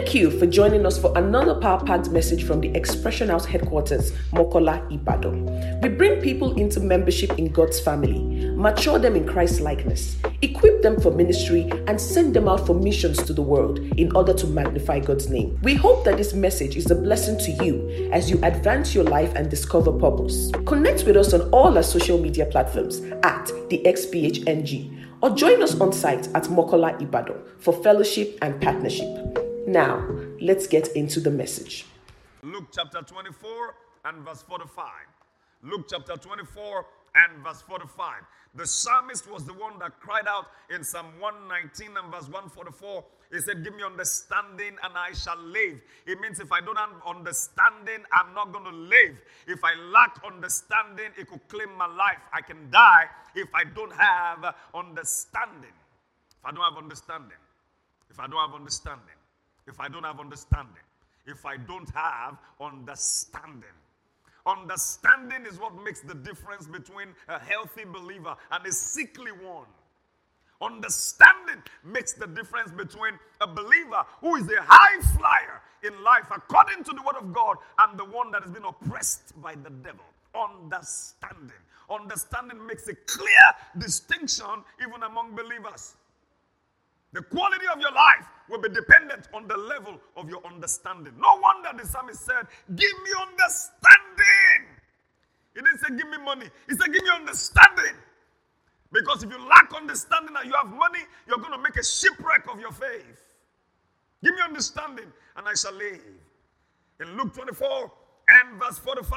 Thank you for joining us for another power-packed message from the Expression House headquarters, Mokola, Ibadan. We bring people into membership in God's family, mature them in Christ's likeness, equip them for ministry, and send them out for missions to the world in order to magnify God's name. We hope that this message is a blessing to you as you advance your life and discover purpose. Connect with us on all our social media platforms at the XPHNG, or join us on site at Mokola, Ibadan for fellowship and partnership. Now, let's get into the message. Luke chapter 24 and verse 45. Luke chapter 24 and verse 45. The psalmist was the one that cried out in Psalm 119 and verse 144. He said, give me understanding and I shall live. It means if I don't have understanding, I'm not going to live. If I lack understanding, it could claim my life. I can die if I don't have understanding. If I don't have understanding. If I don't have understanding. If I don't have understanding. If I don't have understanding. Understanding is what makes the difference between a healthy believer and a sickly one. Understanding makes the difference between a believer who is a high flyer in life according to the word of God and the one that has been oppressed by the devil. Understanding. Understanding makes a clear distinction even among believers. The quality of your life will be dependent on the level of your understanding. No wonder the psalmist said, give me understanding. He didn't say, give me money. He said, give me understanding. Because if you lack understanding and you have money, you're going to make a shipwreck of your faith. Give me understanding and I shall live. In Luke 24 and verse 45,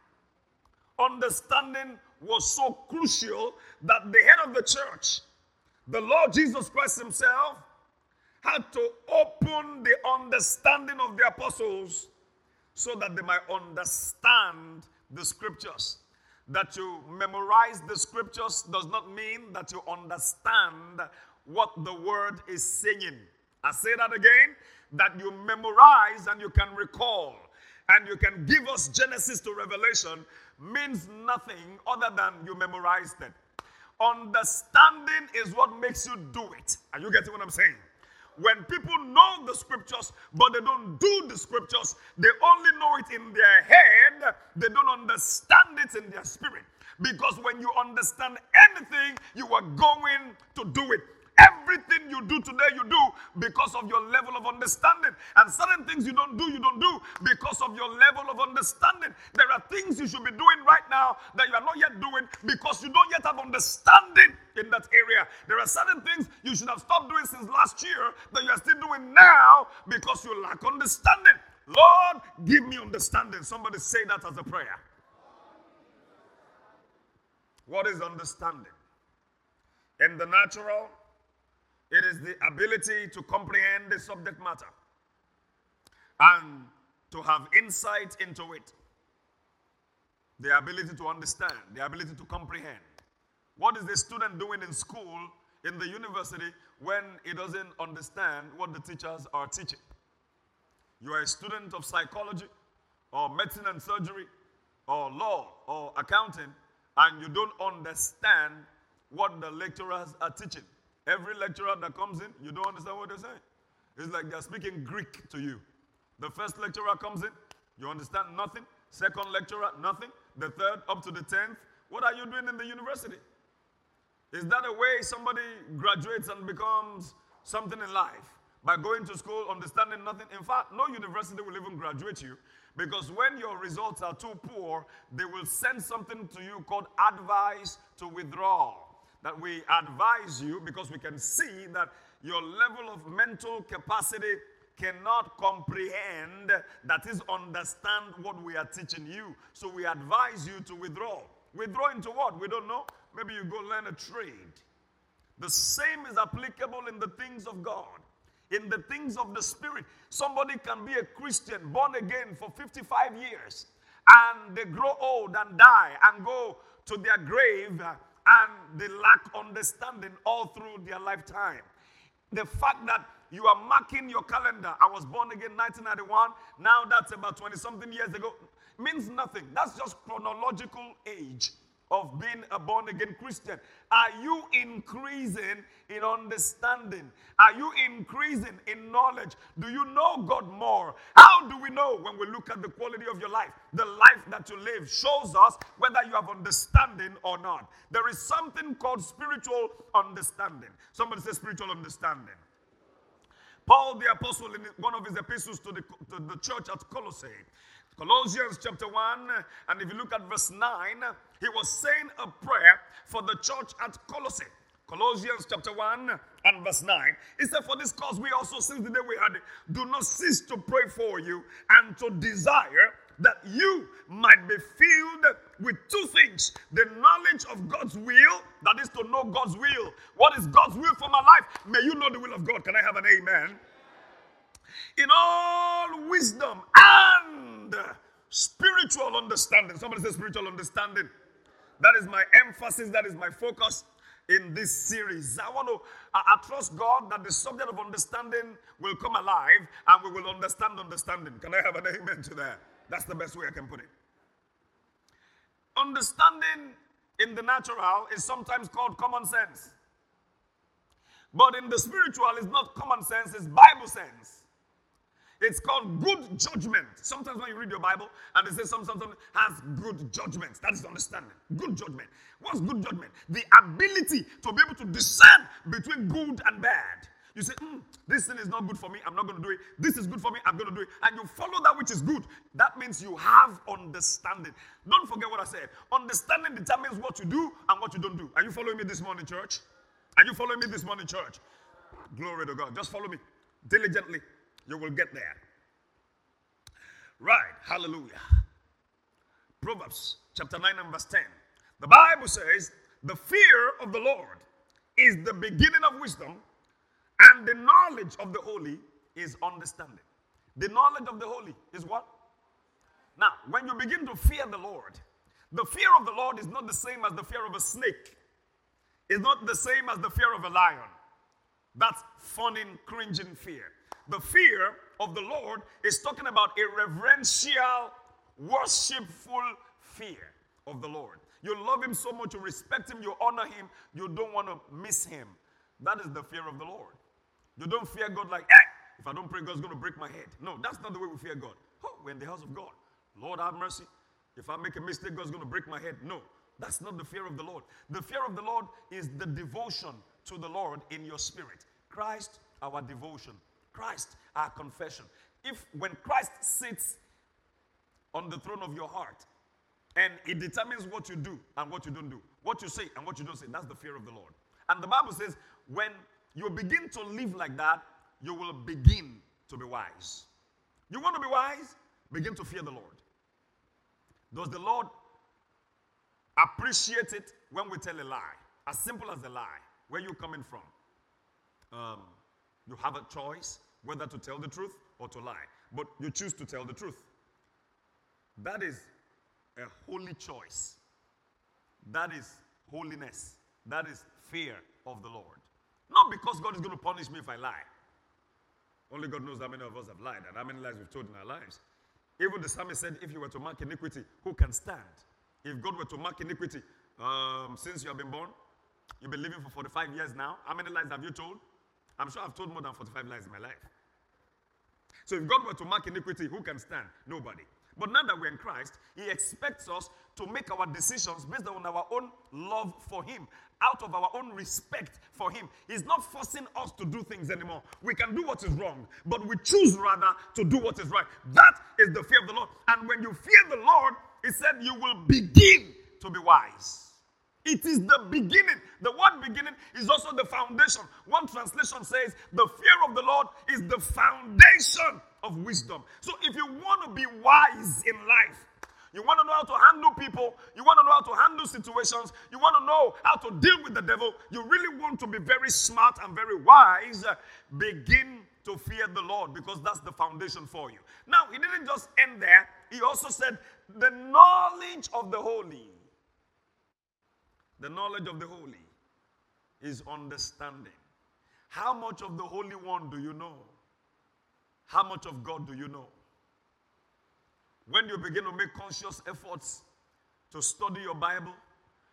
understanding was so crucial that the head of the church, the Lord Jesus Christ himself, had to open the understanding of the apostles so that they might understand the scriptures. That you memorize the scriptures does not mean that you understand what the word is saying. I say that again, that you memorize and you can recall and you can give us Genesis to Revelation means nothing other than you memorized it. Understanding is what makes you do it. Are you getting what I'm saying? When people know the scriptures, but they don't do the scriptures, they only know it in their head, they don't understand it in their spirit. Because when you understand anything, you are going to do it. Everything you do today, you do because of your level of understanding. And certain things you don't do because of your level of understanding. There are things you should be doing right now that you are not yet doing because you don't yet have understanding in that area. There are certain things you should have stopped doing since last year that you are still doing now because you lack understanding. Lord, give me understanding. Somebody say that as a prayer. What is understanding? In the natural, it is the ability to comprehend the subject matter and to have insight into it. The ability to understand, the ability to comprehend. What is the student doing in school, in the university, when he doesn't understand what the teachers are teaching? You are a student of psychology or medicine and surgery or law or accounting, and you don't understand what the lecturers are teaching. Every lecturer that comes in, you don't understand what they're saying. It's like they're speaking Greek to you. The first lecturer comes in, you understand nothing. Second lecturer, nothing. The third, up to the 10th. What are you doing in the university? Is that a way somebody graduates and becomes something in life? By going to school, understanding nothing? In fact, no university will even graduate you because when your results are too poor, they will send something to you called advice to withdraw. That we advise you because we can see that your level of mental capacity cannot comprehend, that is, understand what we are teaching you. So we advise you to withdraw. Withdraw into what? We don't know. Maybe you go learn a trade. The same is applicable in the things of God. In the things of the Spirit. Somebody can be a Christian, born again for 55 years, and they grow old and die and go to their grave, and they lack understanding all through their lifetime. The fact that you are marking your calendar, I was born again 1991, now that's about 20-something years ago, means nothing. That's just chronological age. of being a born-again Christian? Are you increasing in understanding? Are you increasing in knowledge? Do you know God more? How do we know? When we look at the quality of your life, the life that you live shows us whether you have understanding or not. There is something called spiritual understanding. Somebody say spiritual understanding. Paul the apostle, in one of his epistles to the church at Colossae, Colossians chapter 1, and if you look at verse 9, he was saying a prayer for the church at Colossae. Colossians chapter 1 and verse 9. He said, for this cause we also, since the day we had it, do not cease to pray for you and to desire that you might be filled with two things. The knowledge of God's will, that is to know God's will. What is God's will for my life? May you know the will of God. Can I have an amen? In all wisdom and spiritual understanding. Somebody say spiritual understanding. That is my emphasis. That is my focus in this series. I trust God that the subject of understanding will come alive and we will understand understanding. Can I have an amen to that? That's the best way I can put it. Understanding in the natural is sometimes called common sense. But in the spiritual, it's not common sense, it's Bible sense. It's called good judgment. Sometimes when you read your Bible and they say something has good judgment, that is understanding. Good judgment. What's good judgment? The ability to be able to discern between good and bad. You say, this thing is not good for me, I'm not going to do it. This is good for me, I'm going to do it. And you follow that which is good. That means you have understanding. Don't forget what I said. Understanding determines what you do and what you don't do. Are you following me this morning, church? Are you following me this morning, church? Glory to God. Just follow me diligently. You will get there. Right. Hallelujah. Proverbs chapter 9 and verse 10. The Bible says, the fear of the Lord is the beginning of wisdom, and the knowledge of the holy is understanding. The knowledge of the holy is what? Now, when you begin to fear the fear of the Lord is not the same as the fear of a snake. It's not the same as the fear of a lion. That's fawning, cringing fear. The fear of the Lord is talking about a reverential, worshipful fear of the Lord. You love him so much, you respect him, you honor him, you don't want to miss him. That is the fear of the Lord. You don't fear God like, if I don't pray, God's going to break my head. No, that's not the way we fear God. Oh, we're in the house of God. Lord, have mercy. If I make a mistake, God's going to break my head. No, that's not the fear of the Lord. The fear of the Lord is the devotion to the Lord in your spirit. Christ, our devotion. Christ, our confession. When Christ sits on the throne of your heart, and it determines what you do and what you don't do, what you say and what you don't say, that's the fear of the Lord. And the Bible says, when you begin to live like that, you will begin to be wise. You want to be wise? Begin to fear the Lord. Does the Lord appreciate it when we tell a lie? As simple as a lie. Where are you coming from? You have a choice whether to tell the truth or to lie. But you choose to tell the truth. That is a holy choice. That is holiness. That is fear of the Lord. Not because God is going to punish me if I lie. Only God knows how many of us have lied and how many lies we've told in our lives. Even the psalmist said, if you were to mark iniquity, who can stand? If God were to mark iniquity, since you have been born, you've been living for 45 years now, how many lies have you told? I'm sure I've told more than 45 lies in my life. So if God were to mark iniquity, who can stand? Nobody. But now that we're in Christ, he expects us to make our decisions based on our own love for him, out of our own respect for him. He's not forcing us to do things anymore. We can do what is wrong, but we choose rather to do what is right. That is the fear of the Lord. And when you fear the Lord, he said you will begin to be wise. It is the beginning. The word beginning is also the foundation. One translation says the fear of the Lord is the foundation of wisdom. So if you want to be wise in life, you want to know how to handle people, you want to know how to handle situations, you want to know how to deal with the devil, you really want to be very smart and very wise, begin to fear the Lord, because that's the foundation for you. Now, he didn't just end there. He also said the knowledge of the holy. The knowledge of the holy is understanding. How much of the Holy One do you know? How much of God do you know? When you begin to make conscious efforts to study your Bible,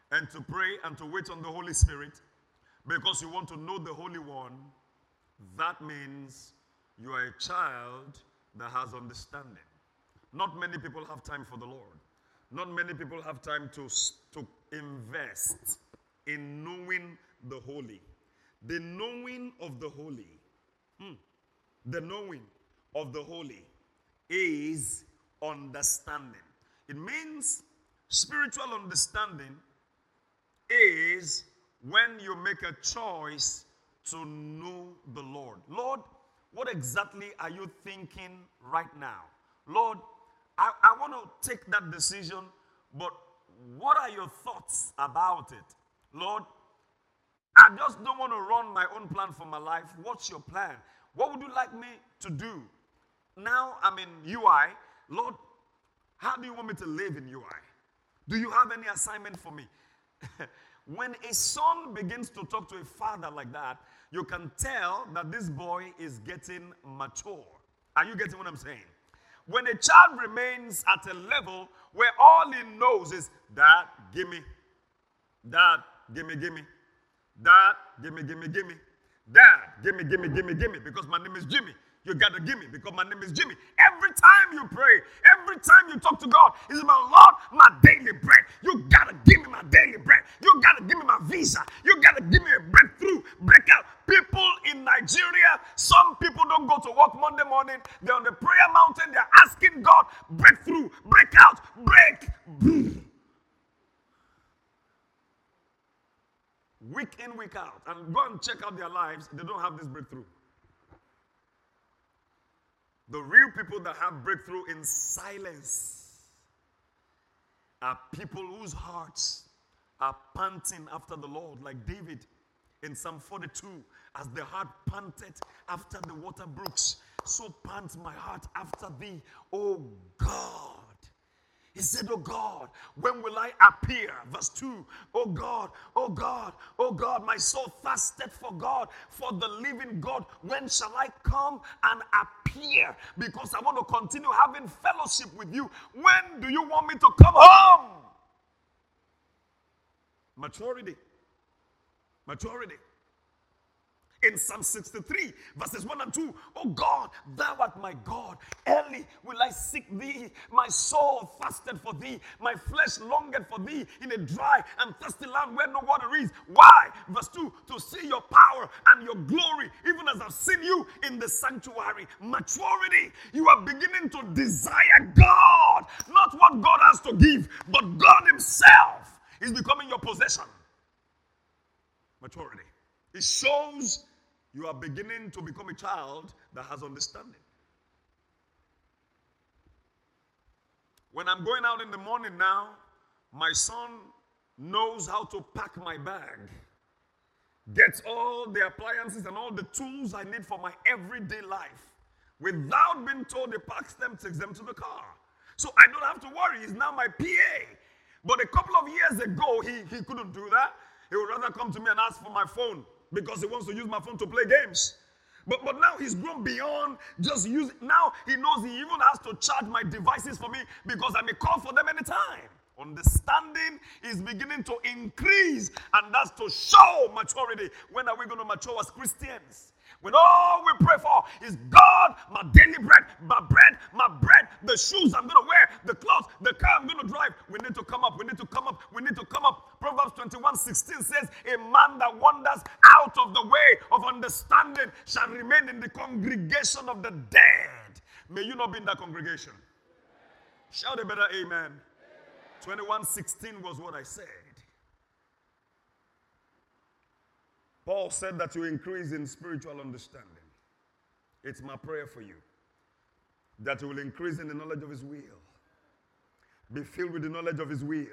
and to pray and to wait on the Holy Spirit because you want to know the Holy One, that means you are a child that has understanding. Not many people have time for the Lord. Not many people have time to invest in knowing the Holy. The knowing of the Holy, the knowing of the Holy is understanding. It means spiritual understanding is when you make a choice to know the Lord. Lord, what exactly are you thinking right now? Lord, I want to take that decision, but what are your thoughts about it? Lord, I just don't want to run my own plan for my life. What's your plan? What would you like me to do? Now I'm in UI. Lord, how do you want me to live in UI? Do you have any assignment for me? When a son begins to talk to a father like that, you can tell that this boy is getting mature. Are you getting what I'm saying? When a child remains at a level where all he knows is, Dad, give me. Dad, give me, give me. Dad, give me, give me, give me. Dad, give me, give me, give me, give me. Because my name is Jimmy. You got to give me because my name is Jimmy. Every time you pray, every time you talk to God, it's about, Lord, my daily bread. You got to give me my daily bread. You got to give me my visa. You got to give me a breakthrough, breakout. People in Nigeria, some people don't go to work Monday morning. They're on the prayer mountain. They're asking God, breakthrough, breakout, break. Week in, week out. And go and check out their lives. They don't have this breakthrough. The real people that have breakthrough in silence are people whose hearts are panting after the Lord, like David in Psalm 42. As the heart panted after the water brooks, so pants my heart after thee, O God. He said, oh God, when will I appear? Verse 2, oh God, oh God, oh God, my soul fasted for God, for the living God. When shall I come and appear? Because I want to continue having fellowship with you. When do you want me to come home? Maturity. Maturity. In Psalm 63, verses 1 and 2, oh God, thou art my God. Early will I seek thee. My soul fasted for thee. My flesh longed for thee in a dry and thirsty land where no water is. Why? Verse 2, to see your power and your glory, even as I've seen you in the sanctuary. Maturity. You are beginning to desire God. Not what God has to give, but God himself is becoming your possession. Maturity. It shows you are beginning to become a child that has understanding. When I'm going out in the morning now, my son knows how to pack my bag, gets all the appliances and all the tools I need for my everyday life. Without being told, he packs them, takes them to the car. So I don't have to worry. He's now my PA. But a couple of years ago, he couldn't do that. He would rather come to me and ask for my phone, because he wants to use my phone to play games. But now he's grown beyond just use. Now he knows he even has to charge my devices for me because I may call for them anytime. Understanding is beginning to increase, and that's to show maturity. When are we going to mature as Christians? When all we pray for is God, my daily bread, the shoes I'm going to wear, the clothes, the car I'm going to drive. We need to come up. We need to come up. We need to come up. Proverbs 21:16 says, a man that wanders out of the way of understanding shall remain in the congregation of the dead. May you not be in that congregation. Shout a better amen. 21:16 was what I said. Paul said that you increase in spiritual understanding. It's my prayer for you that you will increase in the knowledge of his will. Be filled with the knowledge of his will.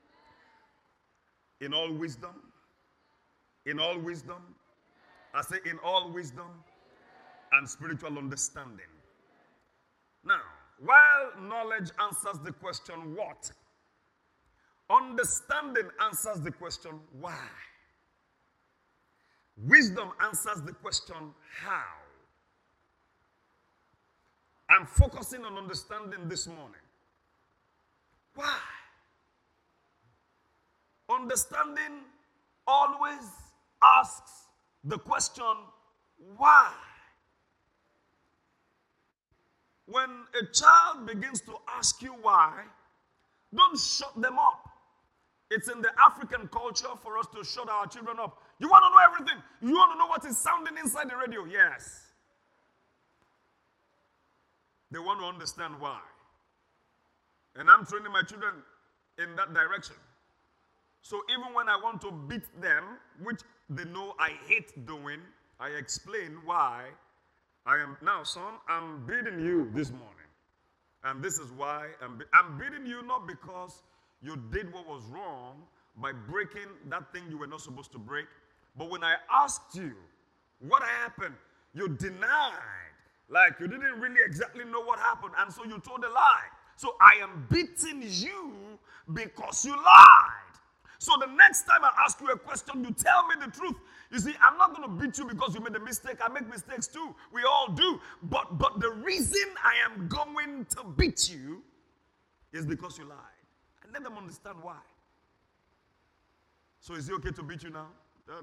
In all wisdom. In all wisdom. I say in all wisdom and spiritual understanding. Now, while knowledge answers the question what, understanding answers the question why. Wisdom answers the question how. I'm focusing on understanding this morning. Why? understanding always asks the question, why? When a child begins to ask you why, don't shut them up. It's in the African culture for us to shut our children up. You want to know everything? You want to know what is sounding inside the radio? Yes. They want to understand why. And I'm training my children in that direction. So even when I want to beat them, which they know I hate doing, I explain why I am. Now, son, I'm beating you this morning. And this is why I'm beating you, not because you did what was wrong by breaking that thing you were not supposed to break. But when I asked you what happened, you denied. Like you didn't really exactly know what happened. And so you told a lie. So I am beating you because you lied. So the next time I ask you a question, you tell me the truth. You see, I'm not going to beat you because you made a mistake. I make mistakes too. We all do. But the reason I am going to beat you is because you lied. And let them understand why. So is it okay to beat you now?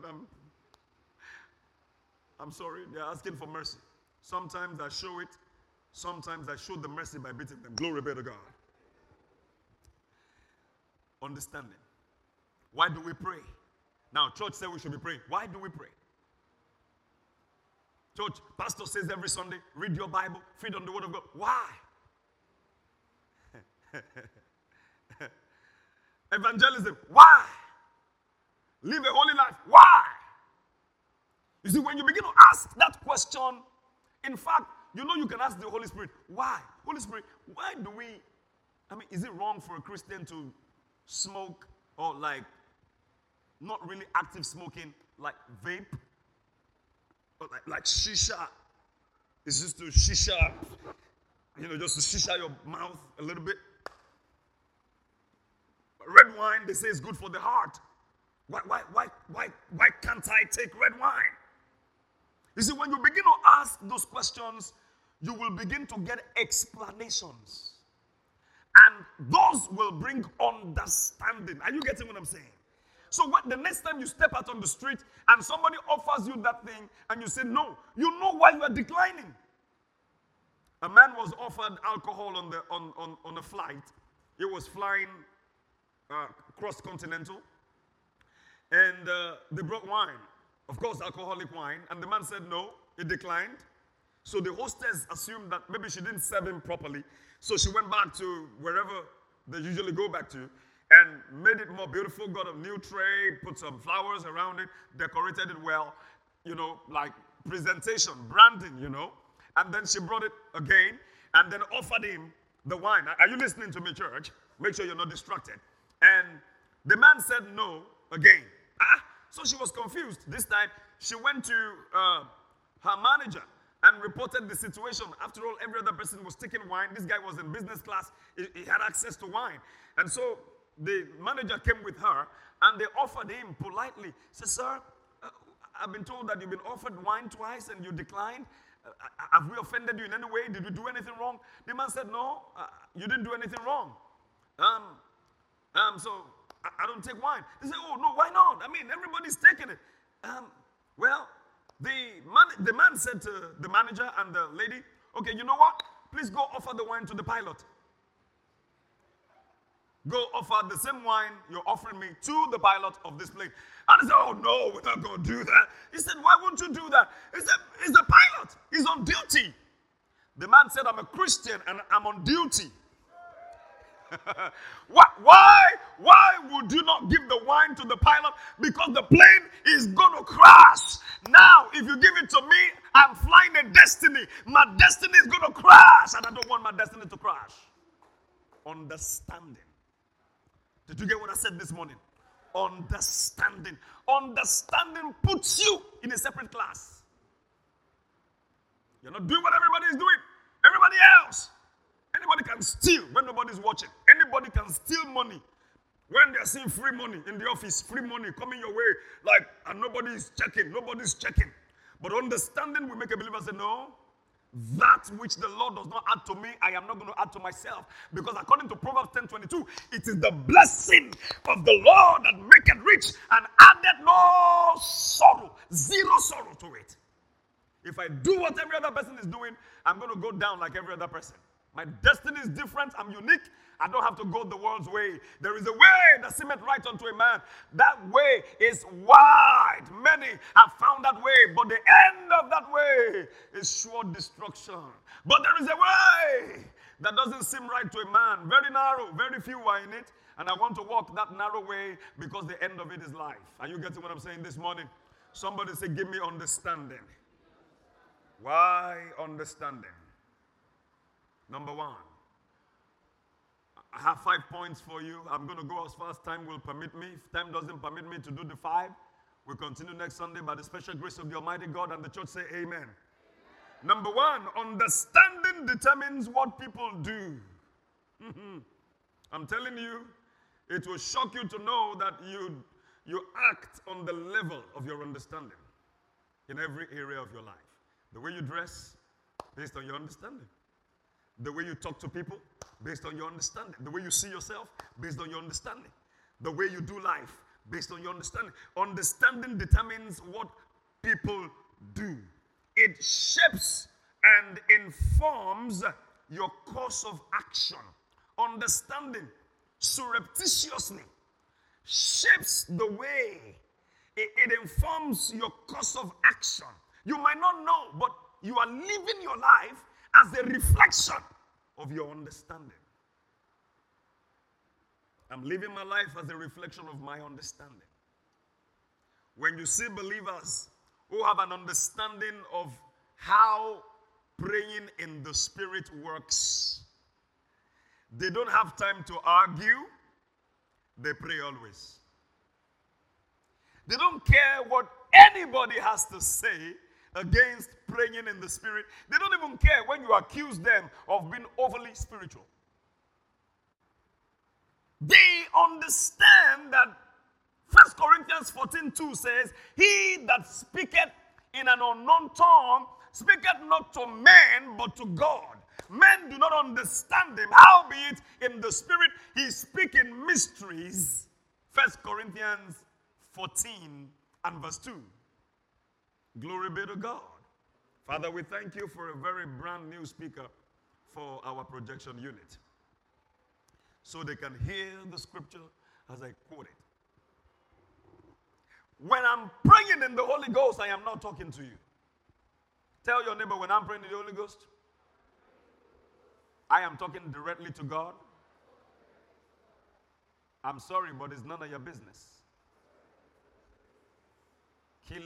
I'm sorry. They're asking for mercy. Sometimes I show it. Sometimes I show the mercy by beating them. Glory be to God. Understanding. Why do we pray? Now, church said we should be praying. Why do we pray? Church, pastor says every Sunday, read your Bible, feed on the word of God. Why? Evangelism. Why? Live a holy life. Why? You see, when you begin to ask that question, in fact, you know you can ask the Holy Spirit, why? Holy Spirit, why do we, is it wrong for a Christian to smoke or like not really active smoking, like vape, or like shisha? It's just to shisha, just to shisha your mouth a little bit. Red wine, they say, is good for the heart. Why can't I take red wine? You see, when you begin to ask those questions, you will begin to get explanations. And those will bring understanding. Are you getting what I'm saying? So the next time you step out on the street and somebody offers you that thing and you say no, you know why you are declining. A man was offered alcohol on a flight. He was flying cross-continental. And they brought wine. Of course, alcoholic wine. And the man said no. He declined. So the hostess assumed that maybe she didn't serve him properly. So she went back to wherever they usually go back to and made it more beautiful, got a new tray, put some flowers around it, decorated it well, like presentation, branding, And then she brought it again and then offered him the wine. Are you listening to me, church? Make sure you're not distracted. And the man said no again. So she was confused. This time, she went to her manager and reported the situation. After all, every other person was taking wine. This guy was in business class. He had access to wine. And so the manager came with her, and they offered him politely. Said, sir, I've been told that you've been offered wine twice and you declined. Have we offended you in any way? Did we do anything wrong? The man said, no, you didn't do anything wrong. So I don't take wine. They said, oh, no, why not? Everybody's taking it. Well, the man said to the manager and the lady, okay, you know what? Please go offer the wine to the pilot. Go offer the same wine you're offering me to the pilot of this plane. And he said, oh, no, we're not going to do that. He said, why won't you do that? He said, he's a pilot. He's on duty. The man said, I'm a Christian and I'm on duty. Why would you not give the wine to the pilot? Because the plane is going to crash. Now, if you give it to me, I'm flying a destiny. My destiny is going to crash, and I don't want my destiny to crash. Understanding. Did you get what I said this morning? Understanding. Understanding puts you in a separate class. You're not doing what everybody is doing. Everybody else. Anybody can steal when nobody's watching. Anybody can steal money. When they're seeing free money in the office, free money coming your way, and nobody's checking. But understanding will make a believer say, no, That which the Lord does not add to me, I am not going to add to myself. Because according to Proverbs 10:22, it is the blessing of the Lord that maketh rich and added no sorrow, zero sorrow to it. If I do what every other person is doing, I'm going to go down like every other person. My destiny is different. I'm unique. I don't have to go the world's way. There is a way that seemeth right unto a man. That way is wide. Many have found that way, but the end of that way is sure destruction. But there is a way that doesn't seem right to a man. Very narrow. Very few are in it. And I want to walk that narrow way because the end of it is life. Are you getting what I'm saying this morning? Somebody say, give me understanding. Why understanding? Number one, I have 5 points for you. I'm going to go as far as time will permit me. If time doesn't permit me to do the 5, we'll continue next Sunday by the special grace of the Almighty God, and the church say amen. Amen. Number one, understanding determines what people do. I'm telling you, it will shock you to know that you act on the level of your understanding in every area of your life. The way you dress, based on your understanding. The way you talk to people, based on your understanding. The way you see yourself, based on your understanding. The way you do life, based on your understanding. Understanding determines what people do. It shapes and informs your course of action. Understanding surreptitiously shapes the way. It informs your course of action. You might not know, but you are living your life as a reflection of your understanding. I'm living my life as a reflection of my understanding. When you see believers who have an understanding of how praying in the Spirit works, they don't have time to argue. They pray always. They don't care what anybody has to say against praying in the Spirit. They don't even care when you accuse them of being overly spiritual. They understand that 1 Corinthians 14:2 says, he that speaketh in an unknown tongue speaketh not to men but to God. Men do not understand him. Howbeit in the Spirit he speaking mysteries. 1 Corinthians 14 and verse 2. Glory be to God. Father, we thank you for a very brand new speaker for our projection unit, so they can hear the scripture as I quote it. When I'm praying in the Holy Ghost, I am not talking to you. Tell your neighbor, when I'm praying in the Holy Ghost, I am talking directly to God. I'm sorry, but it's none of your business. Take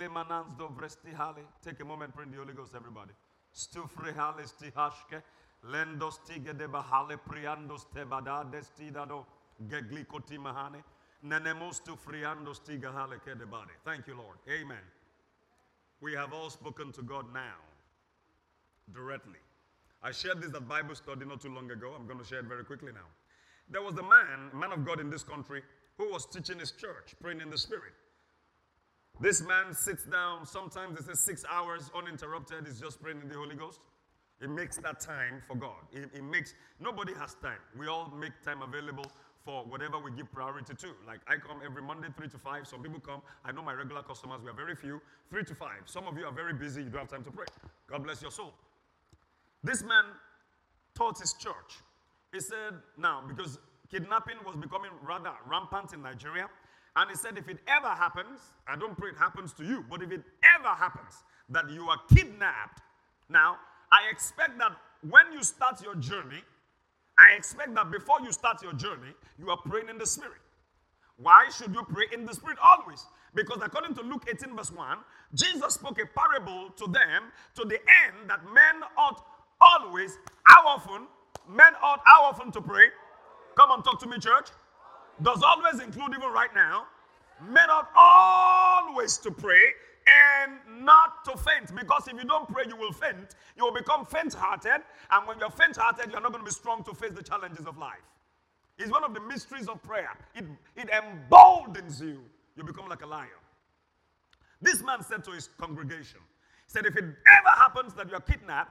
a moment, pray in the Holy Ghost, everybody. Stufrehale stihashke, lendos tige de bahale priandos tebada destidado geglikoti mahane, nenemos stufriandos tigahale kedebade. Thank you, Lord. Amen. We have all spoken to God now, directly. I shared this at Bible study not too long ago. I'm going to share it very quickly now. There was a man of God in this country, who was teaching his church, praying in the Spirit. This man sits down, sometimes they say 6 hours uninterrupted, he's just praying in the Holy Ghost. He makes that time for God. Nobody has time. We all make time available for whatever we give priority to. Like I come every Monday, 3 to 5. Some people come. I know my regular customers, we are very few, 3 to 5. Some of you are very busy, you don't have time to pray. God bless your soul. This man taught his church. He said, now, because kidnapping was becoming rather rampant in Nigeria, and he said, if it ever happens, I don't pray it happens to you, but if it ever happens that you are kidnapped, now, I expect that when you start your journey, I expect that before you start your journey, you are praying in the Spirit. Why should you pray in the Spirit always? Because according to Luke 18 verse 1, Jesus spoke a parable to them to the end that men ought always, how often to pray? Come on, talk to me, church. Does always include even right now. Men ought always to pray and not to faint. Because if you don't pray, you will faint. You will become faint-hearted. And when you're faint-hearted, you're not going to be strong to face the challenges of life. It's one of the mysteries of prayer. It emboldens you. You become like a lion. This man said to his congregation, he said, if it ever happens that you're kidnapped,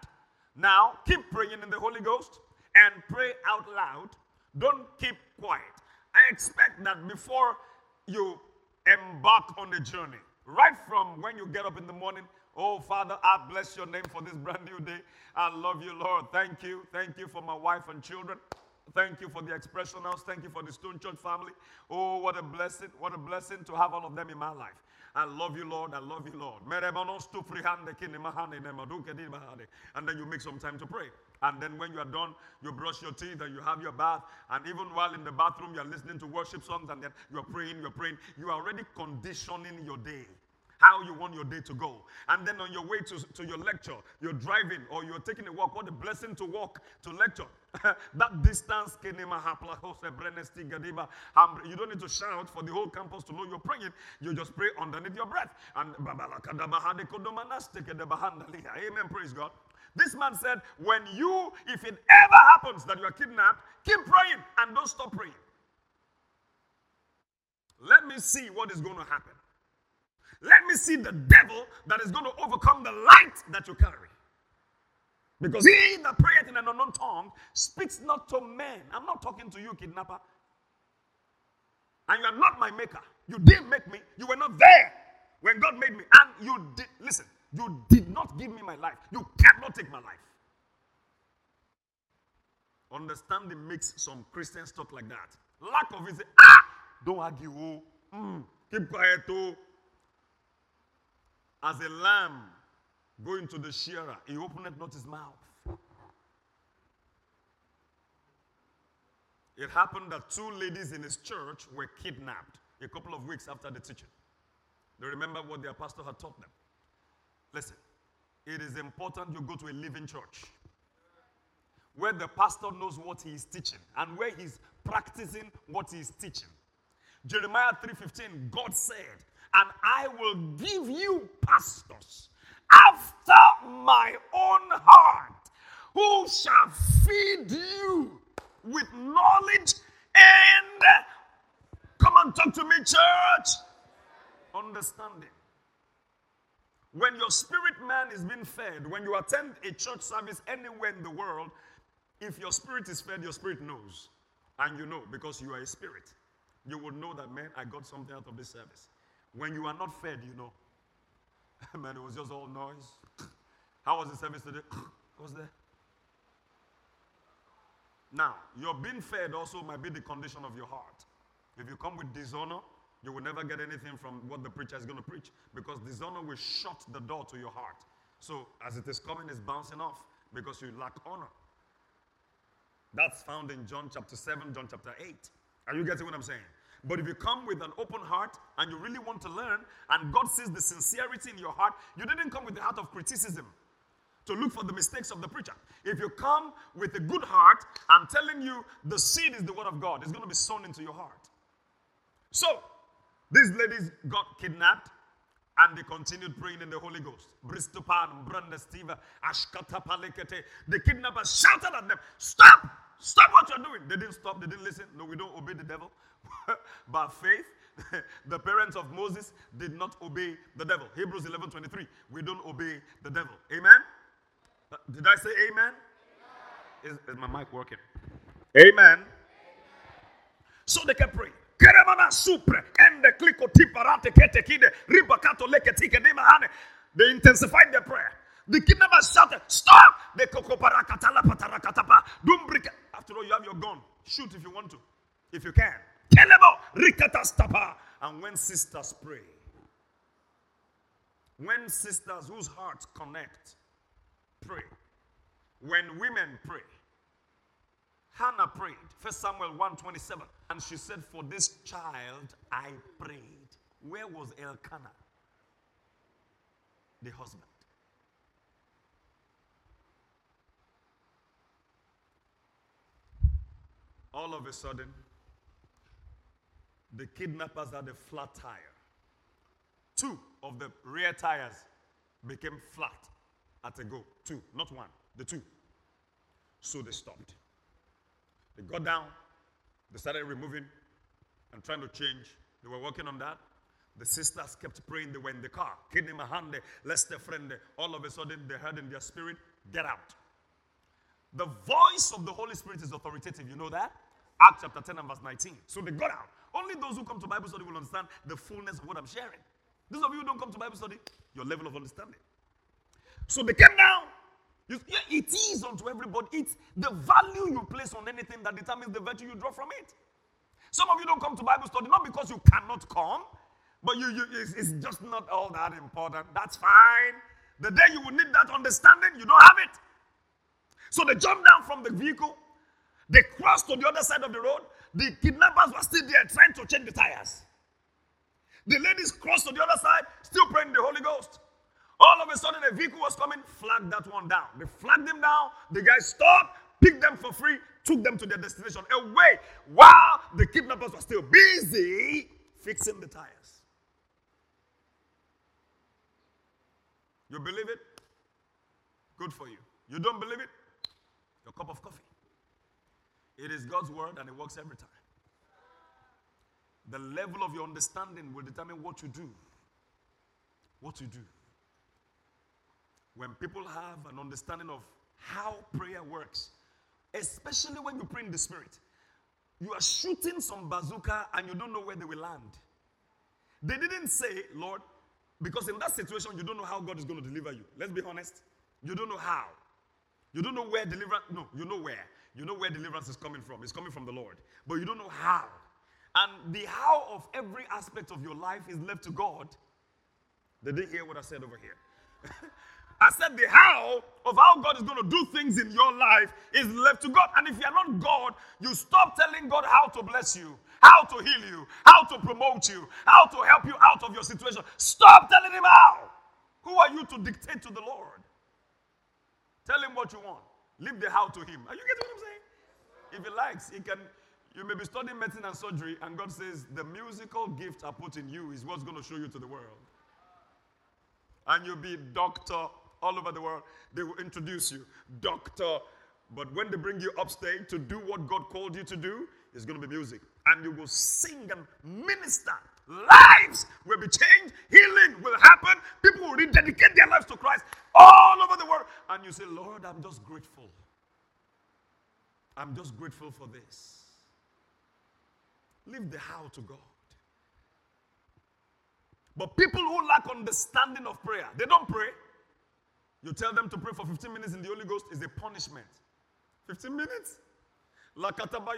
Now, keep praying in the Holy Ghost and pray out loud. Don't keep quiet. I expect that before you embark on the journey, right from when you get up in the morning, oh, Father, I bless your name for this brand new day. I love you, Lord. Thank you. Thank you for my wife and children. Thank you for the Expression House. Thank you for the Stone Church family. Oh, what a blessing. What a blessing to have all of them in my life. I love you, Lord. I love you, Lord. And then you make some time to pray. And then when you are done, you brush your teeth and you have your bath. And even while in the bathroom, you are listening to worship songs and then you are praying, You are already conditioning your day, how you want your day to go. And then on your way to your lecture, you're driving or you're taking a walk. What a blessing to walk to lecture. That distance, you don't need to shout for the whole campus to know you're praying. You just pray underneath your breath. And amen, praise God. This man said, if it ever happens that you are kidnapped, keep praying and don't stop praying. Let me see what is going to happen. Let me see the devil that is going to overcome the light that you carry. Because he that prayeth in an unknown tongue speaks not to men. I'm not talking to you, kidnapper. And you are not my maker. You didn't make me. You were not there when God made me. And you did not give me my life. You cannot take my life. Understanding makes some Christians talk like that. Lack of it, don't argue. Keep quiet. As a lamb going to the shearer, he opened not his mouth. It happened that 2 ladies in his church were kidnapped a couple of weeks after the teaching. They remember what their pastor had taught them. Listen, it is important you go to a living church where the pastor knows what he is teaching and where he's practicing what he is teaching. Jeremiah 3:15, God said, and I will give you pastors after my own heart, who shall feed you with knowledge and, come on, talk to me, church, understanding. When your spirit man is being fed, when you attend a church service anywhere in the world, if your spirit is fed, your spirit knows. And you know, because you are a spirit. You will know that, man, I got something out of this service. When you are not fed, you know. Man, it was just all noise. How was the service today? What's there? Now, your being fed also might be the condition of your heart. If you come with dishonor, you will never get anything from what the preacher is going to preach, because dishonor will shut the door to your heart. So, as it is coming, it's bouncing off because you lack honor. That's found in John chapter 7, John chapter 8. Are you getting what I'm saying? But if you come with an open heart and you really want to learn, and God sees the sincerity in your heart, you didn't come with the heart of criticism to look for the mistakes of the preacher. If you come with a good heart, I'm telling you, the seed is the word of God. It's going to be sown into your heart. So, these ladies got kidnapped and they continued praying in the Holy Ghost. The kidnappers shouted at them, stop! Stop what you're doing. They didn't stop. They didn't listen. No, we don't obey the devil. By faith, the parents of Moses did not obey the devil. Hebrews 11:23. We don't obey the devil. Amen? Did I say amen? Is my mic working? Amen. So they kept praying. They intensified their prayer. The kidnappers shouted, stop! Don't break it. After all, you have your gun. Shoot if you want to. If you can. And when sisters pray, when sisters whose hearts connect, pray. When women pray. Hannah prayed. 1 Samuel 1:27. And she said, for this child I prayed. Where was Elkanah? The husband. All of a sudden, the kidnappers had a flat tire. 2 of the rear tires became flat at a go. 2, not 1, the 2. So they stopped. They got down, they started removing and trying to change. They were working on that. The sisters kept praying. They were in the car. All of a sudden, they heard in their spirit, get out. The voice of the Holy Spirit is authoritative. You know that? Acts chapter 10 and verse 19. So they got out. Only those who come to Bible study will understand the fullness of what I'm sharing. Those of you who don't come to Bible study, your level of understanding. So they came down. It is unto everybody. It's the value you place on anything that determines the virtue you draw from it. Some of you don't come to Bible study not because you cannot come, but it's just not all that important. That's fine. The day you will need that understanding, you don't have it. So they jumped down from the vehicle. They crossed to the other side of the road. The kidnappers were still there trying to change the tires. The ladies crossed to the other side, still praying the Holy Ghost. All of a sudden, a vehicle was coming, flagged that one down. They flagged him down. The guy stopped, picked them for free, took them to their destination away while the kidnappers were still busy fixing the tires. You believe it? Good for you. You don't believe it? Your cup of coffee. It is God's word and it works every time. The level of your understanding will determine what you do. What you do. When people have an understanding of how prayer works, especially when you pray in the Spirit, you are shooting some bazooka and you don't know where they will land. They didn't say, Lord, because in that situation, you don't know how God is going to deliver you. Let's be honest. You don't know how. You don't know where deliverance, no, you know where. You know where deliverance is coming from. It's coming from the Lord. But you don't know how. And the how of every aspect of your life is left to God. Did they hear what I said over here? I said the how of how God is going to do things in your life is left to God. And if you are not God, you stop telling God how to bless you, how to heal you, how to promote you, how to help you out of your situation. Stop telling him how. Who are you to dictate to the Lord? Tell him what you want. Leave the how to him. Are you getting what I'm saying? If he likes, he can. You may be studying medicine and surgery, and God says, the musical gift I put in you is what's going to show you to the world. And you'll be doctor all over the world. They will introduce you, doctor. But when they bring you upstage to do what God called you to do, it's going to be music. And you will sing and minister. Lives will be changed. Healing will happen. People will rededicate their lives to Christ all over the world. And you say, Lord, I'm just grateful. I'm just grateful for this. Leave the how to God. But people who lack understanding of prayer, they don't pray. You tell them to pray for 15 minutes in the Holy Ghost is a punishment. 15 minutes? Have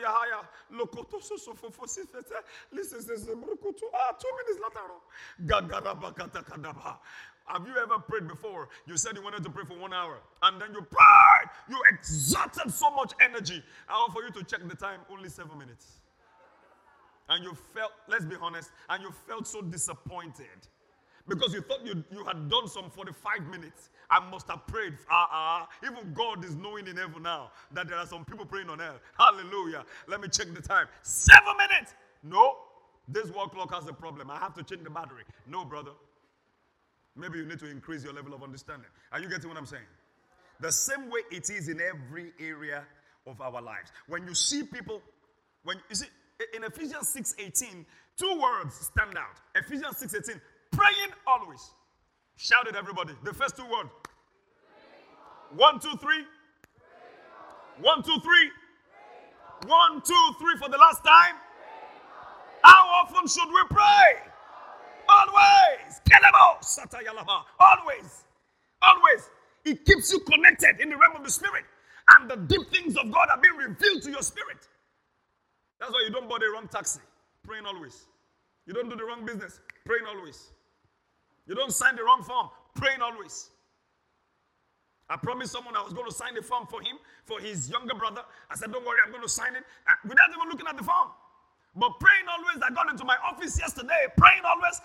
you ever prayed before? You said you wanted to pray for 1 hour, and then you prayed. You exerted so much energy. I want for you to check the time, only 7 minutes. And you felt, let's be honest, and you felt so disappointed because you thought you had done some 45 minutes. I must have prayed. Even God is knowing in heaven now that there are some people praying on earth. Hallelujah. Let me check the time. 7 minutes. No, this wall clock has a problem. I have to change the battery. No, brother. Maybe you need to increase your level of understanding. Are you getting what I'm saying? The same way it is in every area of our lives. When you see people, when you see in Ephesians 6:18, 2 words stand out. Ephesians 6:18, praying always. Shout it, everybody. The first 2 words. 1, 2, 3. 1, 2, 3. 1, 2, 3 for the last time. How often should we pray? Always. Always. Always. It keeps you connected in the realm of the spirit. And the deep things of God are being revealed to your spirit. That's why you don't board the wrong taxi. Praying always. You don't do the wrong business. Praying always. You don't sign the wrong form. Praying always. I promised someone I was going to sign the form for him, for his younger brother. I said, don't worry, I'm going to sign it. Without even looking at the form. But praying always, I got into my office yesterday. Praying always.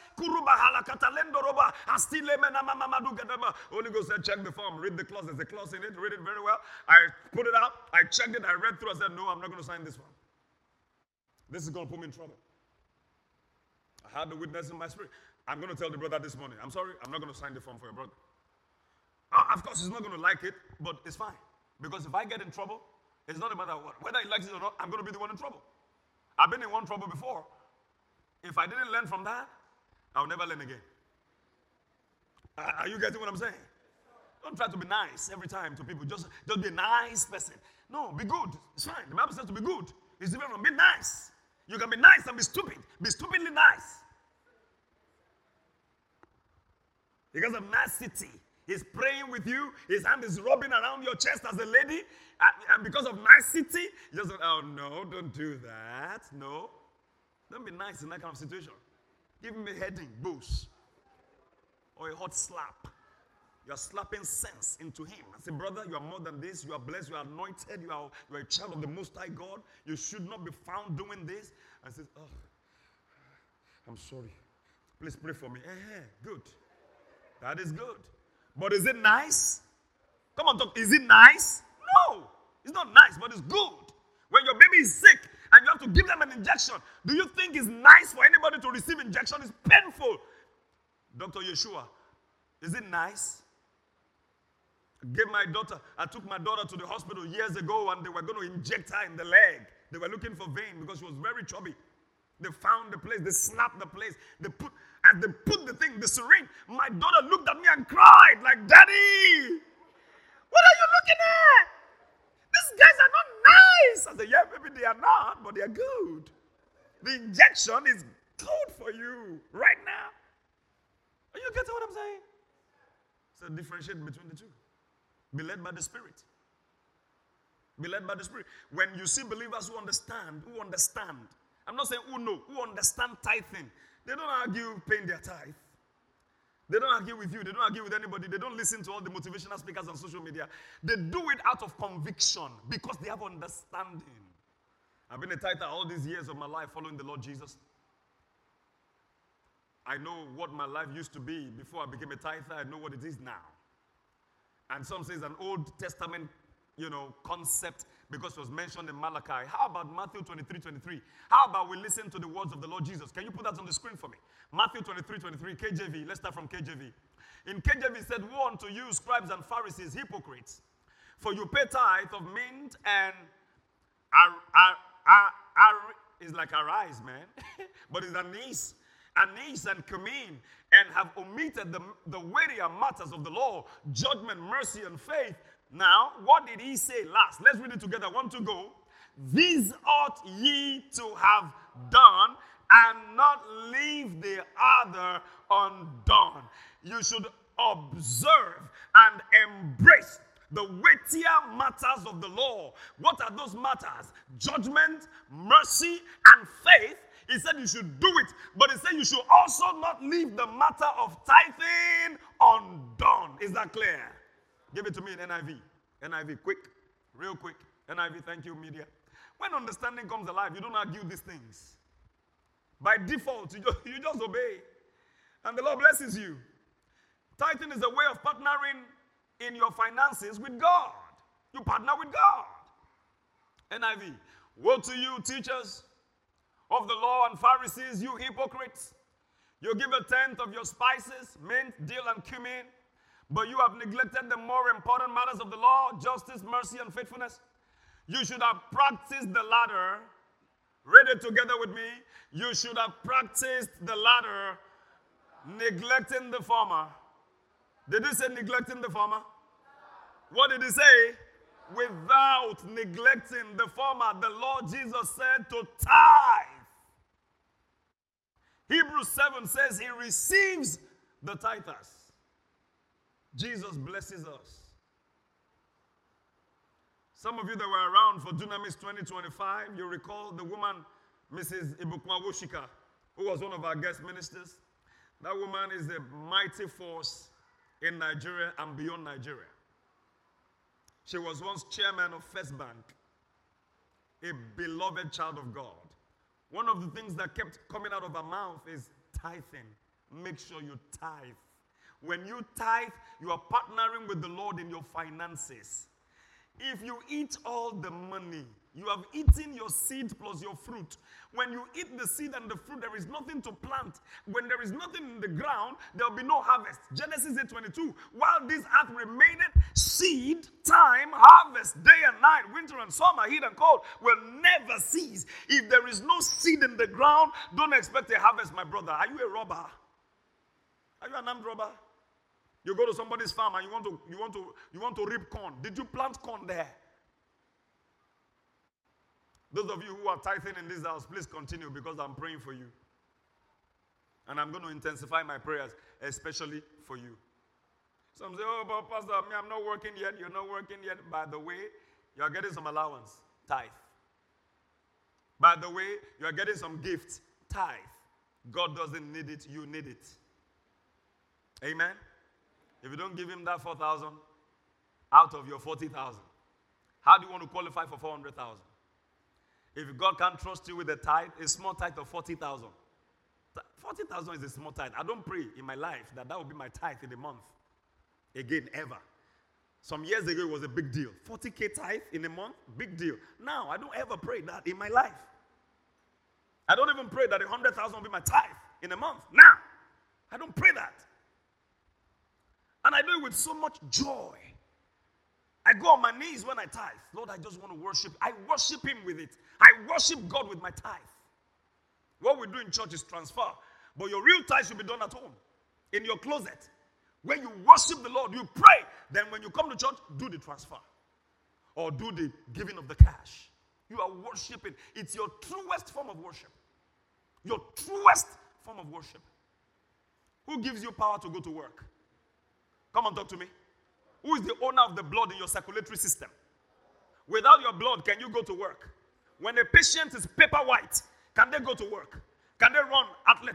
Holy Ghost said, check the form. Read the clause. There's a clause in it. Read it very well. I put it out. I checked it. I read through. I said, no, I'm not going to sign this one. This is going to put me in trouble. I had the witness in my spirit. I'm going to tell the brother this morning, I'm sorry, I'm not going to sign the form for your brother. Of course, he's not going to like it, but it's fine. Because if I get in trouble, it's not a matter of what. Whether he likes it or not, I'm going to be the one in trouble. I've been in one trouble before. If I didn't learn from that, I'll never learn again. Are you getting what I'm saying? Don't try to be nice every time to people. Just be a nice person. No, be good. It's fine. The Bible says to be good. It's different from be nice. You can be nice and be stupid. Be stupidly nice. Because of nicety. He's praying with you. His hand is rubbing around your chest as a lady. And because of nicety, you just, oh no, don't do that. No. Don't be nice in that kind of situation. Give him a heading, boost. Or a hot slap. You are slapping sense into him. I say, brother, you are more than this. You are blessed. You are anointed. You are a child of the Most High God. You should not be found doing this. I says, oh, I'm sorry. Please pray for me. Good. That is good. But is it nice? Come on, talk. Is it nice? No. It's not nice, but it's good. When your baby is sick and you have to give them an injection, do you think it's nice for anybody to receive injection? It's painful. Dr. Yeshua, is it nice? I took my daughter to the hospital years ago and they were going to inject her in the leg. They were looking for vein because she was very chubby. They found the place, they snapped the place, they put the syringe. My daughter looked at me and cried like, Daddy, what are you looking at? These guys are not nice. I said, yeah, maybe they are not, but they are good. The injection is good for you right now. Are you getting what I'm saying? So differentiate between the two. Be led by the Spirit. Be led by the Spirit. When you see believers who understand, I'm not saying who know, who understand tithing. They don't argue paying their tithe. They don't argue with you. They don't argue with anybody. They don't listen to all the motivational speakers on social media. They do it out of conviction because they have understanding. I've been a tither all these years of my life following the Lord Jesus. I know what my life used to be before I became a tither. I know what it is now. And some say it's an Old Testament, concept because it was mentioned in Malachi. How about Matthew 23:23? How about we listen to the words of the Lord Jesus? Can you put that on the screen for me? Matthew 23:23, KJV. Let's start from KJV. In KJV, it said, woe unto you, scribes and Pharisees, hypocrites, for you pay tithe of mint and is like arise, man. But it's anise and cumin, and have omitted the weightier matters of the law, judgment, mercy, and faith. Now, what did he say last? Let's read it together. 1, 2, go. These ought ye to have done, and not leave the other undone. You should observe and embrace the weightier matters of the law. What are those matters? Judgment, mercy, and faith. He said you should do it, but he said you should also not leave the matter of tithing undone. Is that clear? Give it to me in NIV. NIV, quick, real quick. NIV, thank you, media. When understanding comes alive, you don't argue these things. By default, you just obey. And the Lord blesses you. Tithing is a way of partnering in your finances with God. You partner with God. NIV, woe to you, teachers of the law and Pharisees, you hypocrites. You give 1/10 of your spices, mint, dill, and cumin, but you have neglected the more important matters of the law, justice, mercy, and faithfulness. You should have practiced the latter. Read it together with me. You should have practiced the latter, neglecting the former. Did he say neglecting the former? What did he say? Without neglecting the former, the Lord Jesus said to tithe. Hebrews 7 says he receives the tithers. Jesus blesses us. Some of you that were around for Dunamis 2025, you recall the woman, Mrs. Ibukwa Woshika, who was one of our guest ministers. That woman is a mighty force in Nigeria and beyond Nigeria. She was once chairman of First Bank, a beloved child of God. One of the things that kept coming out of her mouth is tithing. Make sure you tithe. When you tithe, you are partnering with the Lord in your finances. If you eat all the money, you have eaten your seed plus your fruit. When you eat the seed and the fruit, there is nothing to plant. When there is nothing in the ground, there will be no harvest. Genesis 8:22. While this earth remaineth, seed, time, harvest, day and night, winter and summer, heat and cold will never cease. If there is no seed in the ground, don't expect a harvest, my brother. Are you a robber? Are you an armed robber? You go to somebody's farm and you want to reap corn. Did you plant corn there? Those of you who are tithing in this house, please continue because I'm praying for you. And I'm going to intensify my prayers, especially for you. Some say, oh, but Pastor, I'm not working yet. You're not working yet. By the way, you're getting some allowance. Tithe. By the way, you're getting some gifts. Tithe. God doesn't need it. You need it. Amen? If you don't give him that 4,000 out of your 40,000, how do you want to qualify for 400,000? If God can't trust you with a tithe, a small tithe of 40,000. 40,000 is a small tithe. I don't pray in my life that will be my tithe in a month. Again, ever. Some years ago, it was a big deal. 40K tithe in a month, big deal. Now, I don't ever pray that in my life. I don't even pray that 100,000 will be my tithe in a month. Now, I don't pray that. And I do it with so much joy. I go on my knees when I tithe. Lord, I just want to worship. I worship him with it. I worship God with my tithe. What we do in church is transfer. But your real tithe should be done at home. In your closet. When you worship the Lord, you pray. Then when you come to church, do the transfer. Or do the giving of the cash. You are worshiping. It's your truest form of worship. Your truest form of worship. Who gives you power to go to work? Come on, talk to me. Who is the owner of the blood in your circulatory system? Without your blood, can you go to work? When a patient is paper white, can they go to work? Can they run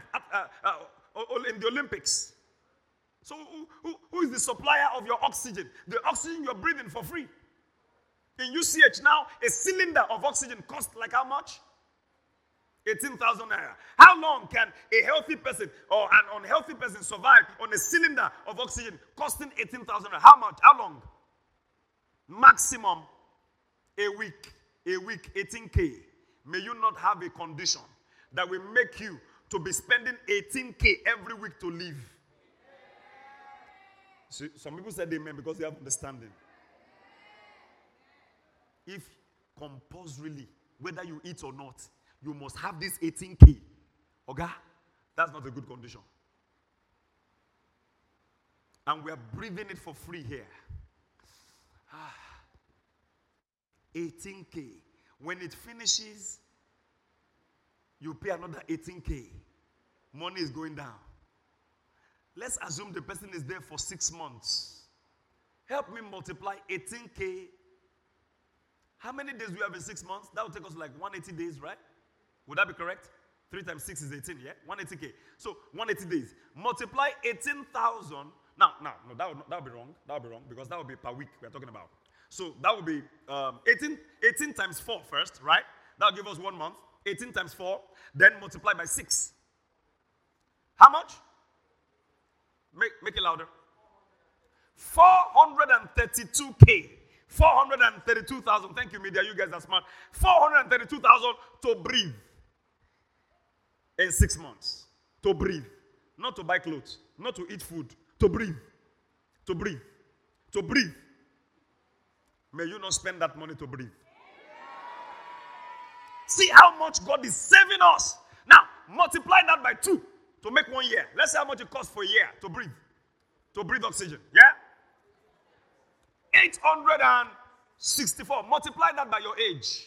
in the Olympics? So who is the supplier of your oxygen? The oxygen you're breathing for free. In UCH now, a cylinder of oxygen costs like how much? 18,000 naira. How long can a healthy person or an unhealthy person survive on a cylinder of oxygen costing 18,000 naira? How much? How long? Maximum a week, 18K. May you not have a condition that will make you to be spending 18K every week to live. See, some people said amen because they have understanding. If compulsorily, whether you eat or not, you must have this 18K. Okay? That's not a good condition. And we are breathing it for free here. 18K. When it finishes, you pay another 18K. Money is going down. Let's assume the person is there for 6 months. Help me multiply 18K. How many days do we have in 6 months? That will take us like 180 days, right? Would that be correct? 3 times 6 is 18, yeah? 180K. So, 180 days. Multiply 18,000. No, that would be wrong. That would be wrong because that would be per week we are talking about. So, that would be 18 times 4 first, right? That will give us 1 month. 18 times 4. Then multiply by 6. How much? Make it louder. 432K. 432,000. Thank you, media. You guys are smart. 432,000 to breathe. In 6 months. To breathe. Not to buy clothes. Not to eat food. To breathe. To breathe. To breathe. May you not spend that money to breathe. See how much God is saving us. Now, multiply that by 2 to make 1 year. Let's see how much it costs for a year to breathe. To breathe oxygen. Yeah? 864. Multiply that by your age.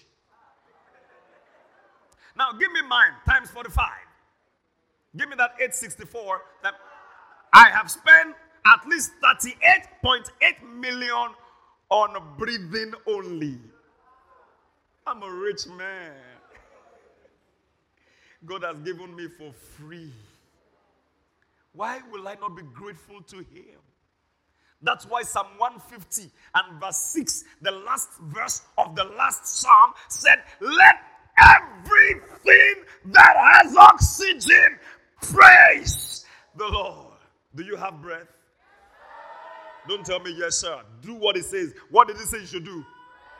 Now, give me mine times 45. Give me that 864. That I have spent at least 38.8 million on breathing only. I'm a rich man. God has given me for free. Why will I not be grateful to him? That's why Psalm 150 and verse 6, the last verse of the last psalm, said, let everything that has oxygen praise the Lord. Do you have breath? Don't tell me yes, sir. Do what it says. What did it say you should do?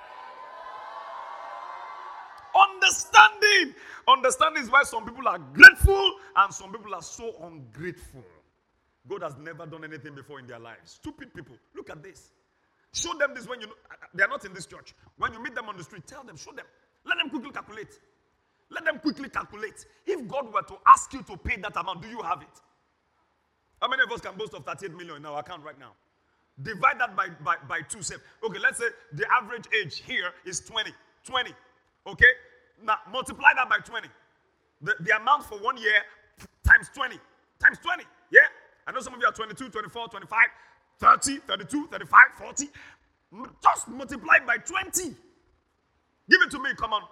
Understanding. Understanding is why some people are grateful and some people are so ungrateful. God has never done anything before in their lives. Stupid people. Look at this. Show them this when you know. They are not in this church. When you meet them on the street, tell them, show them. Let them quickly calculate. Let them quickly calculate. If God were to ask you to pay that amount, do you have it? How many of us can boast of 38 million in our account right now? Divide that by 2. Say, okay, let's say the average age here is 20. 20. Okay? Now multiply that by 20. The amount for 1 year times 20. Times 20. Yeah? I know some of you are 22, 24, 25, 30, 32, 35, 40. Just multiply by 20. Give it to me, come on.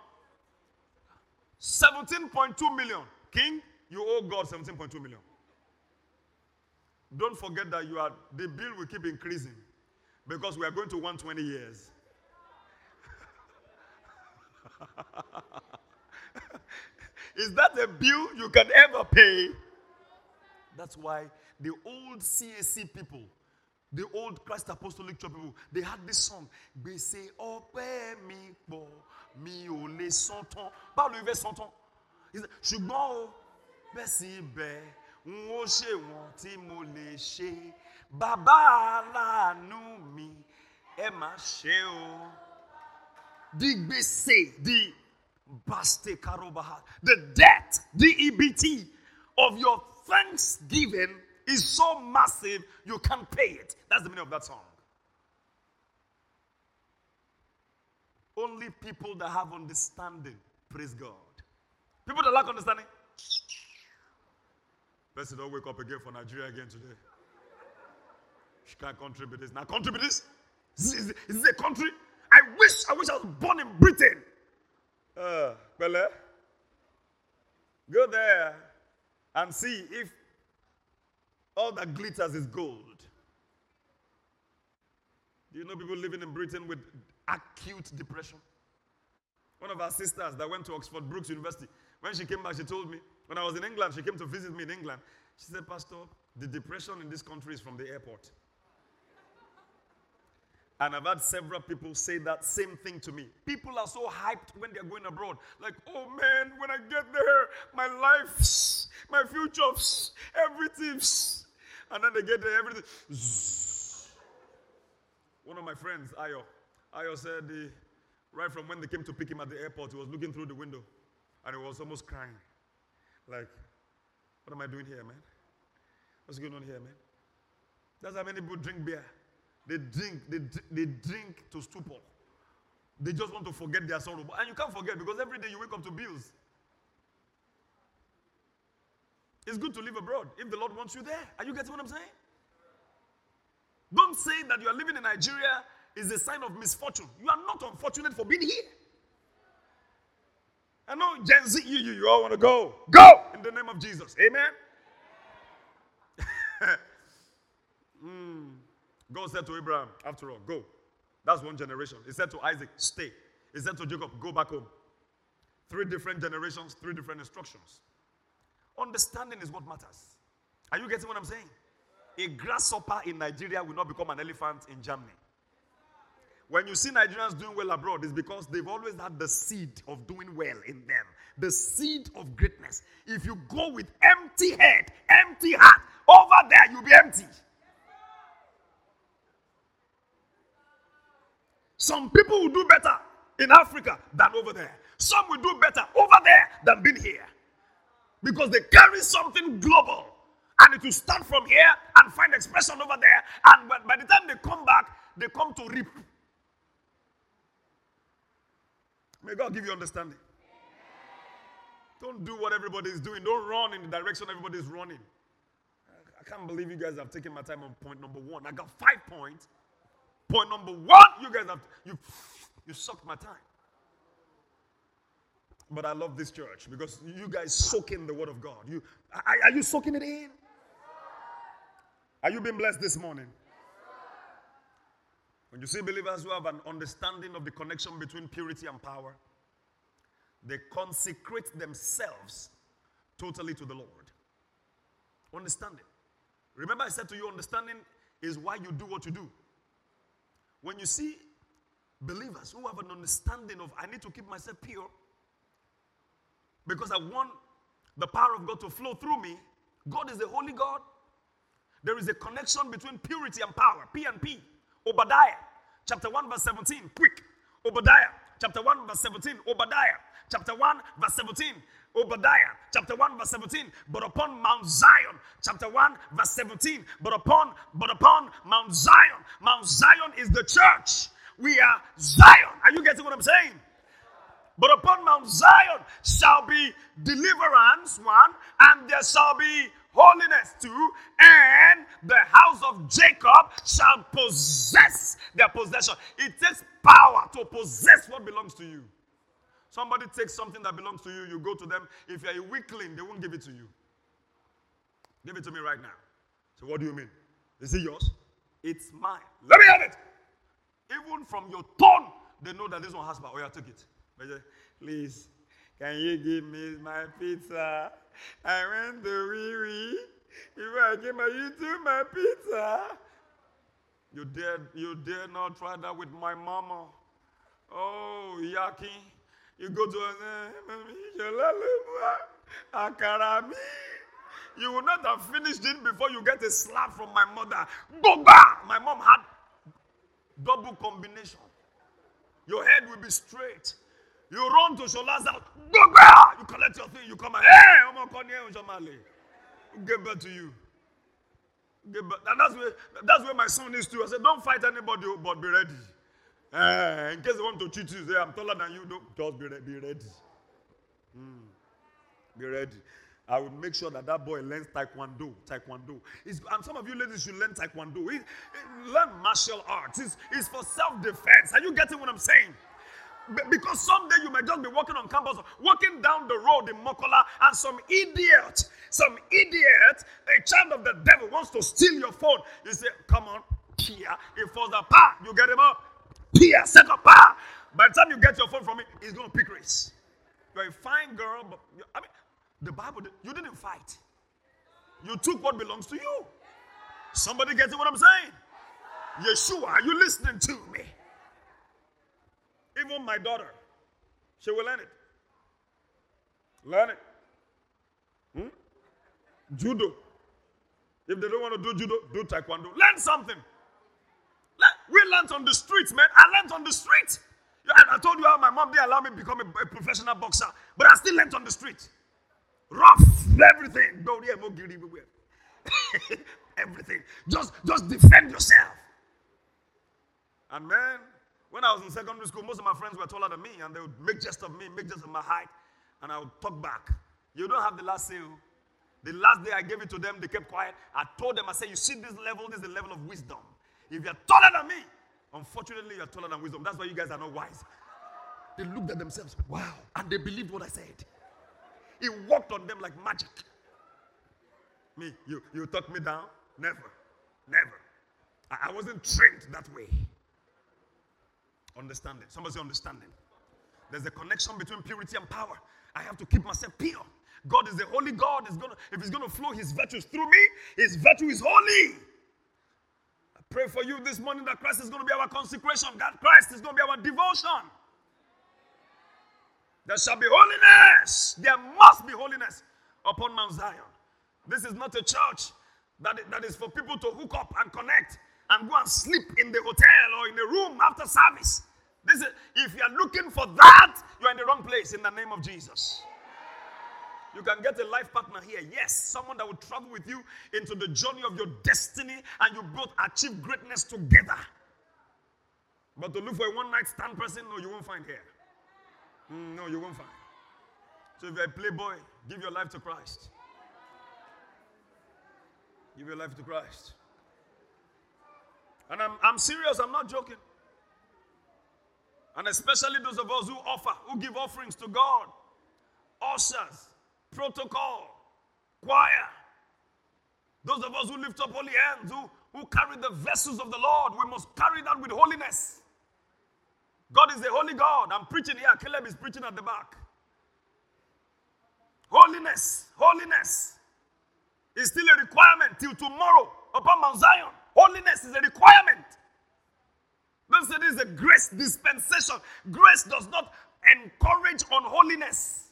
17.2 million. King, you owe God 17.2 million. Don't forget that the bill will keep increasing because we are going to 120 years. Is that a bill you can ever pay? That's why the old CAC people, the old Christ Apostolic Church people, they had this song. They say, "Ọpẹ́ mi pọ̀, mi ò lè san tán." Báwo ló fẹ́ san tán? Ṣùgbọ́n o, bẹ́ẹ̀ sì bẹ́ẹ̀, n ó ṣe wọ́n tí mo lè ṣe. Bàbá aláàánú mi, ẹ má ṣe o. The gbèsè, the baste karobaha, the debt, the EBT of your thanksgiving is so massive you can't pay it. That's the meaning of that song. Only people that have understanding, praise God. People that lack understanding, person don't wake up again for Nigeria again today. She can't contribute this. Now contribute this? Is this a country? I wish I was born in Britain. Bele, go there and see if all that glitters is gold. Do you know people living in Britain with acute depression? One of our sisters that went to Oxford Brookes University, when she came back, she told me, when I was in England, she came to visit me in England. She said, "Pastor, the depression in this country is from the airport." And I've had several people say that same thing to me. People are so hyped when they're going abroad. Like, "Oh man, when I get there, my life, my future, everything." And then they get there, everything. One of my friends, Ayo said, right from when they came to pick him at the airport, he was looking through the window and he was almost crying. Like, what am I doing here, man? What's going on here, man? That's how many people drink beer. They drink to stupor. They just want to forget their sorrow. And you can't forget because every day you wake up to bills. It's good to live abroad if the Lord wants you there. Are you getting what I'm saying? Don't say that you are living in Nigeria is a sign of misfortune. You are not unfortunate for being here. I know Gen Z, you all want to go. Go! In the name of Jesus. Amen? God said to Abraham, after all, go. That's one generation. He said to Isaac, stay. He said to Jacob, go back home. 3 different generations, 3 different instructions. Understanding is what matters. Are you getting what I'm saying? A grasshopper in Nigeria will not become an elephant in Germany. When you see Nigerians doing well abroad, it's because they've always had the seed of doing well in them. The seed of greatness. If you go with empty head, empty heart, over there you'll be empty. Some people will do better in Africa than over there. Some will do better over there than being here. Because they carry something global. And it will start from here and find expression over there. And by the time they come back, they come to reap. May God give you understanding. Don't do what everybody is doing. Don't run in the direction everybody is running. I can't believe you guys have taken my time on point number 1. I got 5 points. Point number 1, you guys have, you sucked my time. But I love this church because you guys soak in the word of God. Are you soaking it in? Are you being blessed this morning? When you see believers who have an understanding of the connection between purity and power, they consecrate themselves totally to the Lord. Understanding. Remember I said to you, understanding is why you do what you do. When you see believers who have an understanding of, I need to keep myself pure because I want the power of God to flow through me. God is a holy God. There is a connection between purity and power. P and P. Obadiah, chapter 1, verse 17. Quick. Obadiah, chapter 1, verse 17. Obadiah, chapter 1, verse 17. Obadiah, chapter 1, verse 17. But upon Mount Zion, chapter 1, verse 17. But upon Mount Zion is the church. We are Zion. Are you getting what I'm saying? But upon Mount Zion shall be deliverance, one, and there shall be holiness, two, and the house of Jacob shall possess their possession. It takes power to possess what belongs to you. Somebody takes something that belongs to you, you go to them. If you're a weakling, they won't give it to you. Give it to me right now. So what do you mean? Is it yours? It's mine. Let me have it. Even from your tone, they know that this one has power. Oh, yeah, take it. Please, can you give me my pizza? I went to Riri. If I give you to my pizza. You dare not try that with my mama. Oh, Yaki. You go to Akarami. You will not have finished it before you get a slap from my mother. Boga! My mom had double combination. Your head will be straight. You run to Shola's house. Boga! You collect your thing. You come and, hey, I'm going to come here. Get back to you. Get back. And that's where my son is too. I said, don't fight anybody, but be ready. In case they want to cheat you, say, I'm taller than you. Don't just be ready. Be ready. I will make sure that boy learns taekwondo. And some of you ladies should learn taekwondo. Learn martial arts. It's for self-defense. Are you getting what I'm saying? Because someday you might just be walking on campus, walking down the road in Mokola, and some idiot, a child of the devil wants to steal your phone. You say, come on, Pia. He falls apart. You get him up. Pia, second pa. By the time you get your phone from me, he's going to pick race. You're a fine girl, but the Bible, you didn't fight. You took what belongs to you. Somebody gets what I'm saying? Yeshua, are you listening to me? Even my daughter, she will learn it. Learn it. Judo. If they don't want to do judo, do taekwondo. Learn something. We learned on the streets, man. I learned on the street. I told you how my mom didn't allow me to become a professional boxer, but I still learned on the street. Rough, everything. Everything. Just defend yourself. And man, when I was in secondary school, most of my friends were taller than me, and they would make jest of me, make jest of my height, and I would talk back. You don't have the last say. The last day I gave it to them, they kept quiet. I told them, I said, you see this is the level of wisdom. If you're taller than me, unfortunately, you're taller than wisdom. That's why you guys are not wise. They looked at themselves, wow, and they believed what I said. It worked on them like magic. Me, you talk me down? Never. I wasn't trained that way. Understanding. Somebody say understanding. There's a connection between purity and power. I have to keep myself pure. God is a holy God. If he's going to flow his virtues through me, his virtue is holy. I pray for you this morning that Christ is going to be our consecration. God, Christ is going to be our devotion. There shall be holiness. There must be holiness upon Mount Zion. This is not a church that is for people to hook up and connect and go and sleep in the hotel or in a room after service. If you're looking for that, you're in the wrong place in the name of Jesus. You can get a life partner here. Yes, someone that will travel with you into the journey of your destiny and you both achieve greatness together. But to look for a one-night stand person, no, you won't find here. No, you won't find. So if you're a playboy, give your life to Christ. Give your life to Christ. And I'm serious, I'm not joking. And especially those of us who give offerings to God. Ushers, protocol, choir. Those of us who lift up holy hands, who carry the vessels of the Lord, we must carry that with holiness. God is a holy God. I'm preaching here. Caleb is preaching at the back. Holiness is still a requirement till tomorrow upon Mount Zion. Holiness is a requirement. Don't say this is a grace dispensation. Grace does not encourage unholiness.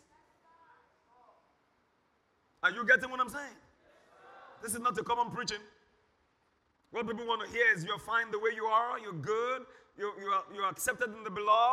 Are you getting what I'm saying? This is not a common preaching. What people want to hear is you're fine the way you are, you're good, you're accepted in the beloved.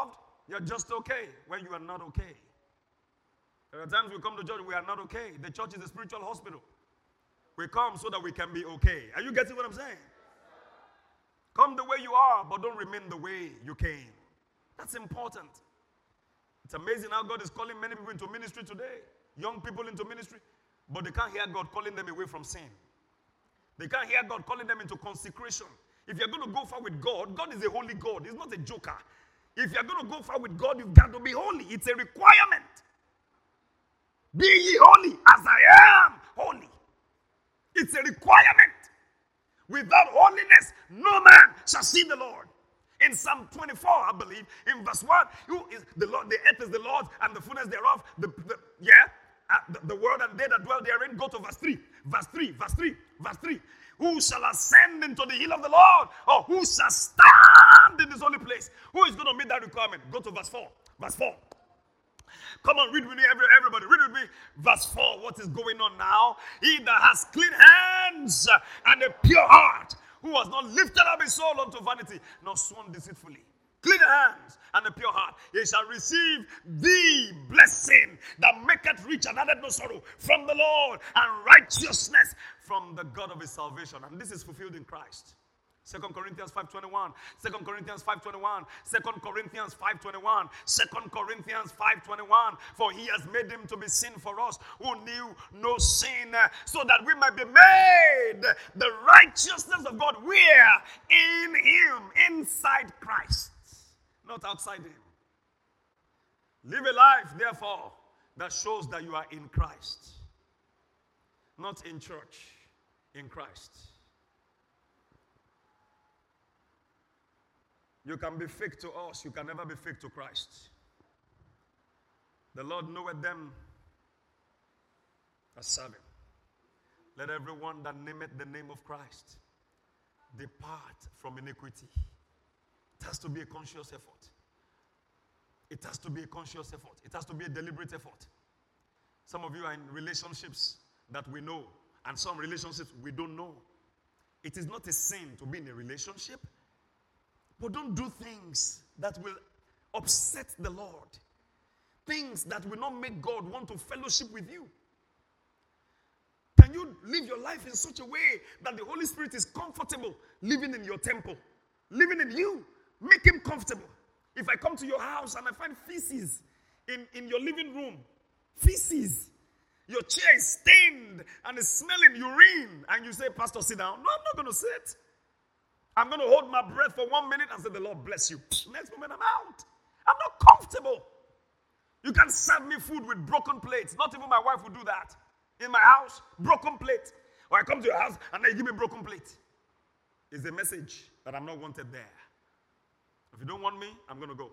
You're just okay when you are not okay. There are times we come to church, we are not okay. The church is a spiritual hospital. We come so that we can be okay. Are you getting what I'm saying? Come the way you are, but don't remain the way you came. That's important. It's amazing how God is calling many people into ministry today. Young people into ministry. But they can't hear God calling them away from sin. They can't hear God calling them into consecration. If you're going to go far with God, God is a holy God. He's not a joker. If you're going to go far with God, you've got to be holy. It's a requirement. Be ye holy as I am holy. It's a requirement. Without holiness, no man shall see the Lord. In Psalm 24, I believe, in verse 1, who is the Lord? The earth is the Lord's and the fullness thereof. The world and they that dwell therein. Go to verse 3. Verse 3, verse 3, verse 3. Who shall ascend into the hill of the Lord? Or who shall stand in his holy place? Who is going to meet that requirement? Go to verse 4. Verse 4. Come on, read with me, everybody. Read with me. Verse 4, what is going on now? He that has clean hands and a pure heart, who has not lifted up his soul unto vanity, nor sworn deceitfully. Clean hands and a pure heart, he shall receive the blessing that maketh rich and addeth no sorrow from the Lord, and righteousness from the God of his salvation. And this is fulfilled in Christ. 2 Corinthians 5:21, 2 Corinthians 5:21, 2 Corinthians 5:21, 2 Corinthians 5:21. For he has made him to be sin for us who knew no sin, so that we might be made the righteousness of God. Where? In him, inside Christ, not outside him. Live a life, therefore, that shows that you are in Christ. Not in church, in Christ. You can be fake to us. You can never be fake to Christ. The Lord knoweth them that serve him. Let everyone that nameth the name of Christ depart from iniquity. It has to be a conscious effort. It has to be a conscious effort. It has to be a deliberate effort. Some of you are in relationships that we know, and some relationships we don't know. It is not a sin to be in a relationship. But don't do things that will upset the Lord. Things that will not make God want to fellowship with you. Can you live your life in such a way that the Holy Spirit is comfortable living in your temple, living in you? Make him comfortable. If I come to your house and I find feces in your living room, feces, your chair is stained and is smelling urine, and you say, Pastor, sit down. No, I'm not going to sit. I'm going to hold my breath for 1 minute and say, the Lord bless you. Next moment, I'm out. I'm not comfortable. You can serve me food with broken plates. Not even my wife would do that. In my house, broken plate. Or I come to your house and they give me broken plate. It's a message that I'm not wanted there. If you don't want me, I'm going to go.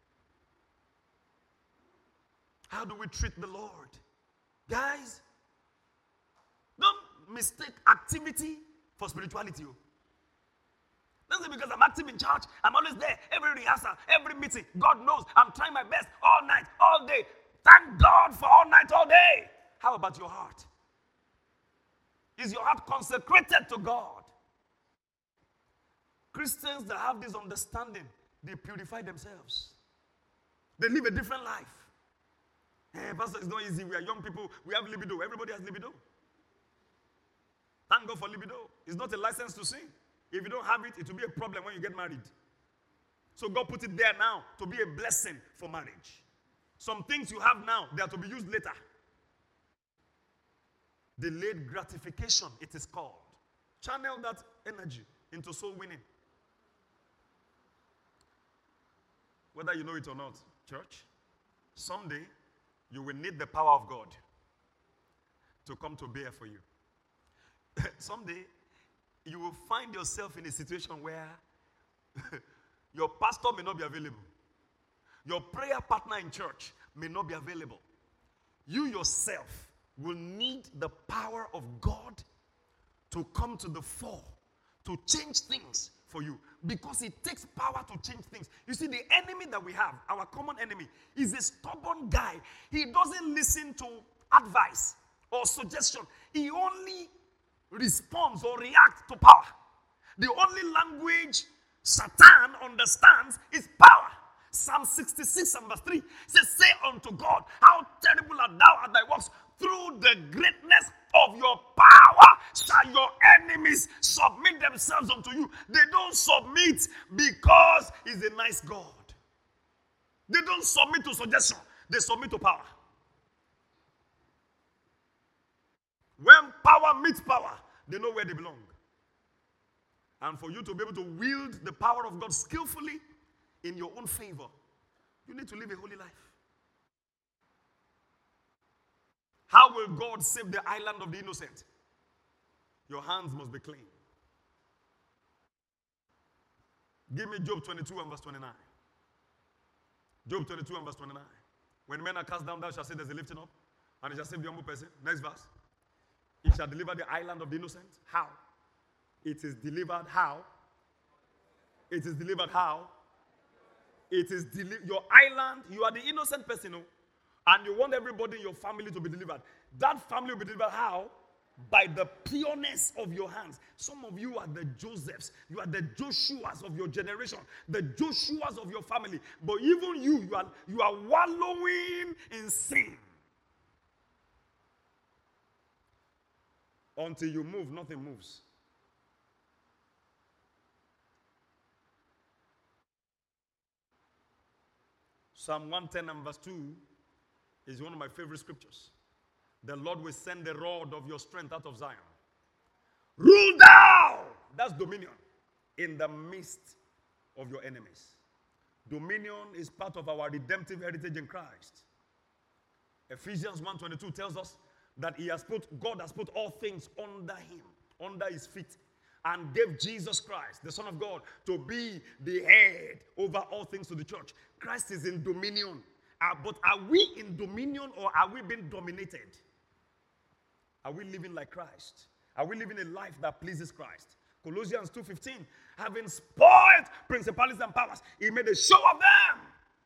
How do we treat the Lord? Guys, don't mistake activity for spirituality. Don't say because I'm active in church, I'm always there, every rehearsal, every meeting. God knows I'm trying my best all night, all day. Thank God for all night, all day. How about your heart? Is your heart consecrated to God? Christians that have this understanding, they purify themselves. They live a different life. Hey, Pastor, it's not easy. We are young people. We have libido. Everybody has libido. Thank God for libido. It's not a license to sin. If you don't have it, it will be a problem when you get married. So God put it there now to be a blessing for marriage. Some things you have now, they are to be used later. Delayed gratification, it is called. Channel that energy into soul winning. Whether you know it or not, church, someday you will need the power of God to come to bear for you. Someday you will find yourself in a situation where your pastor may not be available. Your prayer partner in church may not be available. You yourself will need the power of God to come to the fore, to change things for you. Because it takes power to change things. You see, the enemy that we have, our common enemy, is a stubborn guy. He doesn't listen to advice or suggestion. He only responds or reacts to power. The only language Satan understands is power. Psalm 66 and verse 3 says, say unto God, how terrible art thou at thy works. Through the greatness of your power shall your enemies submit themselves unto you. They don't submit because he's a nice God. They don't submit to suggestion. They submit to power. When power meets power, they know where they belong. And for you to be able to wield the power of God skillfully in your own favor, you need to live a holy life. How will God save the island of the innocent? Your hands must be clean. Give me Job 22 and verse 29. Job 22 and verse 29. When men are cast down, thou shalt say there's a lifting up, and it shall save the humble person. Next verse. It shall deliver the island of the innocent. How? It is delivered how? It is delivered how? It is your island. You are the innocent person, and you want everybody in your family to be delivered. That family will be delivered how? By the pureness of your hands. Some of you are the Josephs. You are the Joshuas of your generation, the Joshuas of your family. But even you are wallowing in sin. Until you move, nothing moves. Psalm 110 and verse 2 is one of my favorite scriptures. The Lord will send the rod of your strength out of Zion. Rule down! That's dominion. In the midst of your enemies. Dominion is part of our redemptive heritage in Christ. Ephesians 1:22 tells us that God has put all things under him, under his feet, and gave Jesus Christ, the Son of God, to be the head over all things to the church. Christ is in dominion. But are we in dominion, or are we being dominated? Are we living like Christ? Are we living a life that pleases Christ? Colossians 2:15, having spoiled principalities and powers, he made a show of them,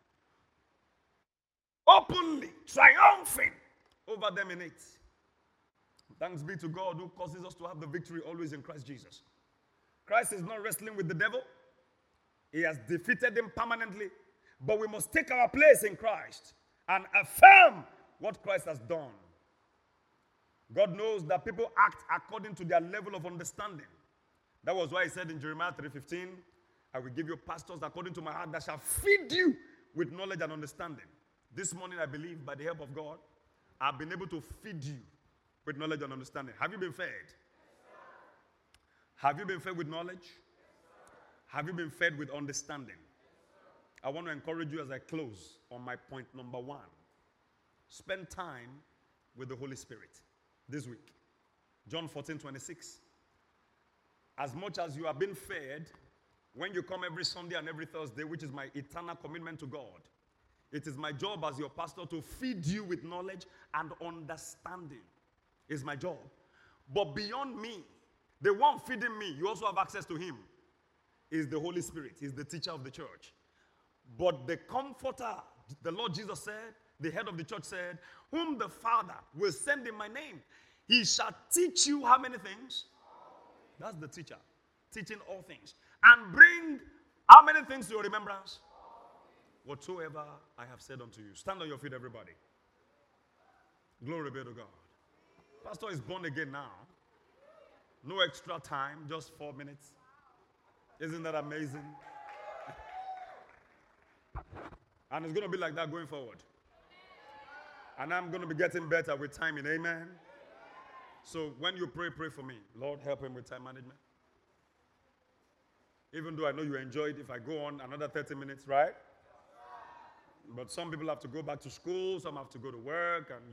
openly triumphing over them in it. Thanks be to God who causes us to have the victory always in Christ Jesus. Christ is not wrestling with the devil. He has defeated him permanently. But we must take our place in Christ and affirm what Christ has done. God knows that people act according to their level of understanding. That was why he said in Jeremiah 3:15, I will give you pastors according to my heart that shall feed you with knowledge and understanding. This morning, I believe, by the help of God, I've been able to feed you with knowledge and understanding. Have you been fed? Yes, have you been fed with knowledge? Yes, have you been fed with understanding? Yes, I want to encourage you as I close on my point number 1. Spend time with the Holy Spirit this week. John 14:26. As much as you have been fed, when you come every Sunday and every Thursday, which is my eternal commitment to God, it is my job as your pastor to feed you with knowledge and understanding. It's my job. But beyond me, the one feeding me, you also have access to him, is the Holy Spirit. He's the teacher of the church. But the comforter, the Lord Jesus said, the head of the church said, whom the Father will send in my name, he shall teach you how many things? That's the teacher, teaching all things. And bring how many things to your remembrance? Whatsoever I have said unto you. Stand on your feet, everybody. Glory be to God. Pastor is born again now. No extra time, just 4 minutes. Isn't that amazing? And it's going to be like that going forward. And I'm going to be getting better with timing. Amen. So when you pray, pray for me. Lord, help him with time management. Even though I know you enjoyed if I go on another 30 minutes, right? But some people have to go back to school. Some have to go to work, and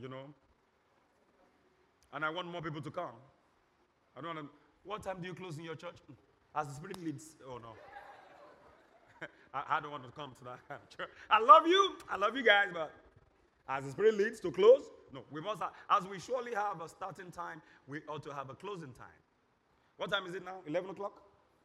And I want more people to come. I don't want to. What time do you close in your church? As the Spirit leads. Oh, no. I don't want to come to that church. I love you guys, but as the Spirit leads to close, no. We must have, as we surely have a starting time, we ought to have a closing time. What time is it now? 11 o'clock?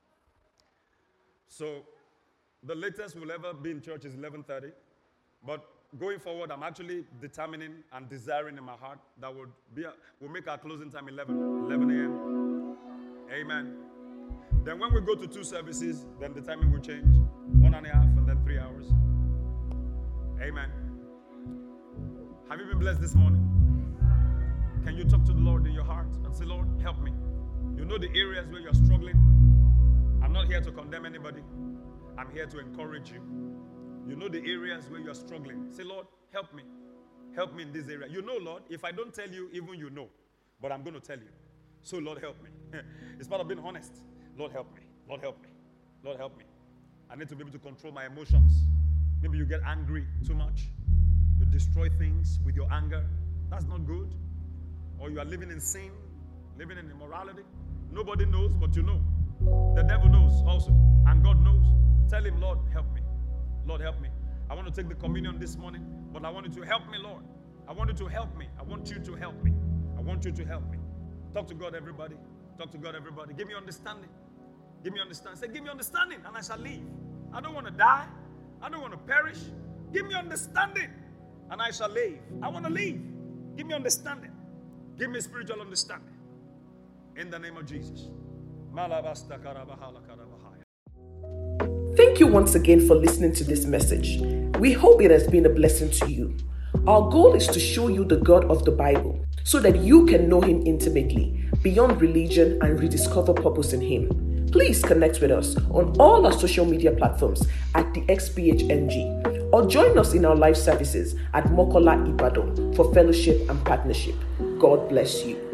So the latest we'll ever be in church is 11:30. But going forward, I'm actually determining and desiring in my heart that we'll make our closing time 11 a.m. Amen. Then when we go to 2 services, then the timing will change. 1.5 and then 3 hours. Amen. Have you been blessed this morning? Can you talk to the Lord in your heart and say, Lord, help me? You know the areas where you're struggling. I'm not here to condemn anybody. I'm here to encourage you. You know the areas where you're struggling. Say, Lord, help me. Help me in this area. You know, Lord, if I don't tell you, even you know. But I'm going to tell you. So, Lord, help me. It's part of being honest. Lord, help me. Lord, help me. Lord, help me. I need to be able to control my emotions. Maybe you get angry too much. You destroy things with your anger. That's not good. Or you are living in sin, living in immorality. Nobody knows, but you know. The devil knows also, and God knows. Tell him, Lord, help me. Lord, help me. I want to take the communion this morning, but I want you to help me, Lord. I want you to help me. I want you to help me. I want you to help me. Talk to God, everybody. Talk to God, everybody. Give me understanding. Give me understanding. Say, give me understanding, and I shall live. I don't want to die. I don't want to perish. Give me understanding, and I shall live. I want to live. Give me understanding. Give me spiritual understanding. In the name of Jesus. Thank you once again for listening to this message. We hope it has been a blessing to you. Our goal is to show you the God of the Bible so that you can know Him intimately, beyond religion, and rediscover purpose in Him. Please connect with us on all our social media platforms at the XPHNG, or join us in our live services at Mokola Ibadan for fellowship and partnership. God bless you.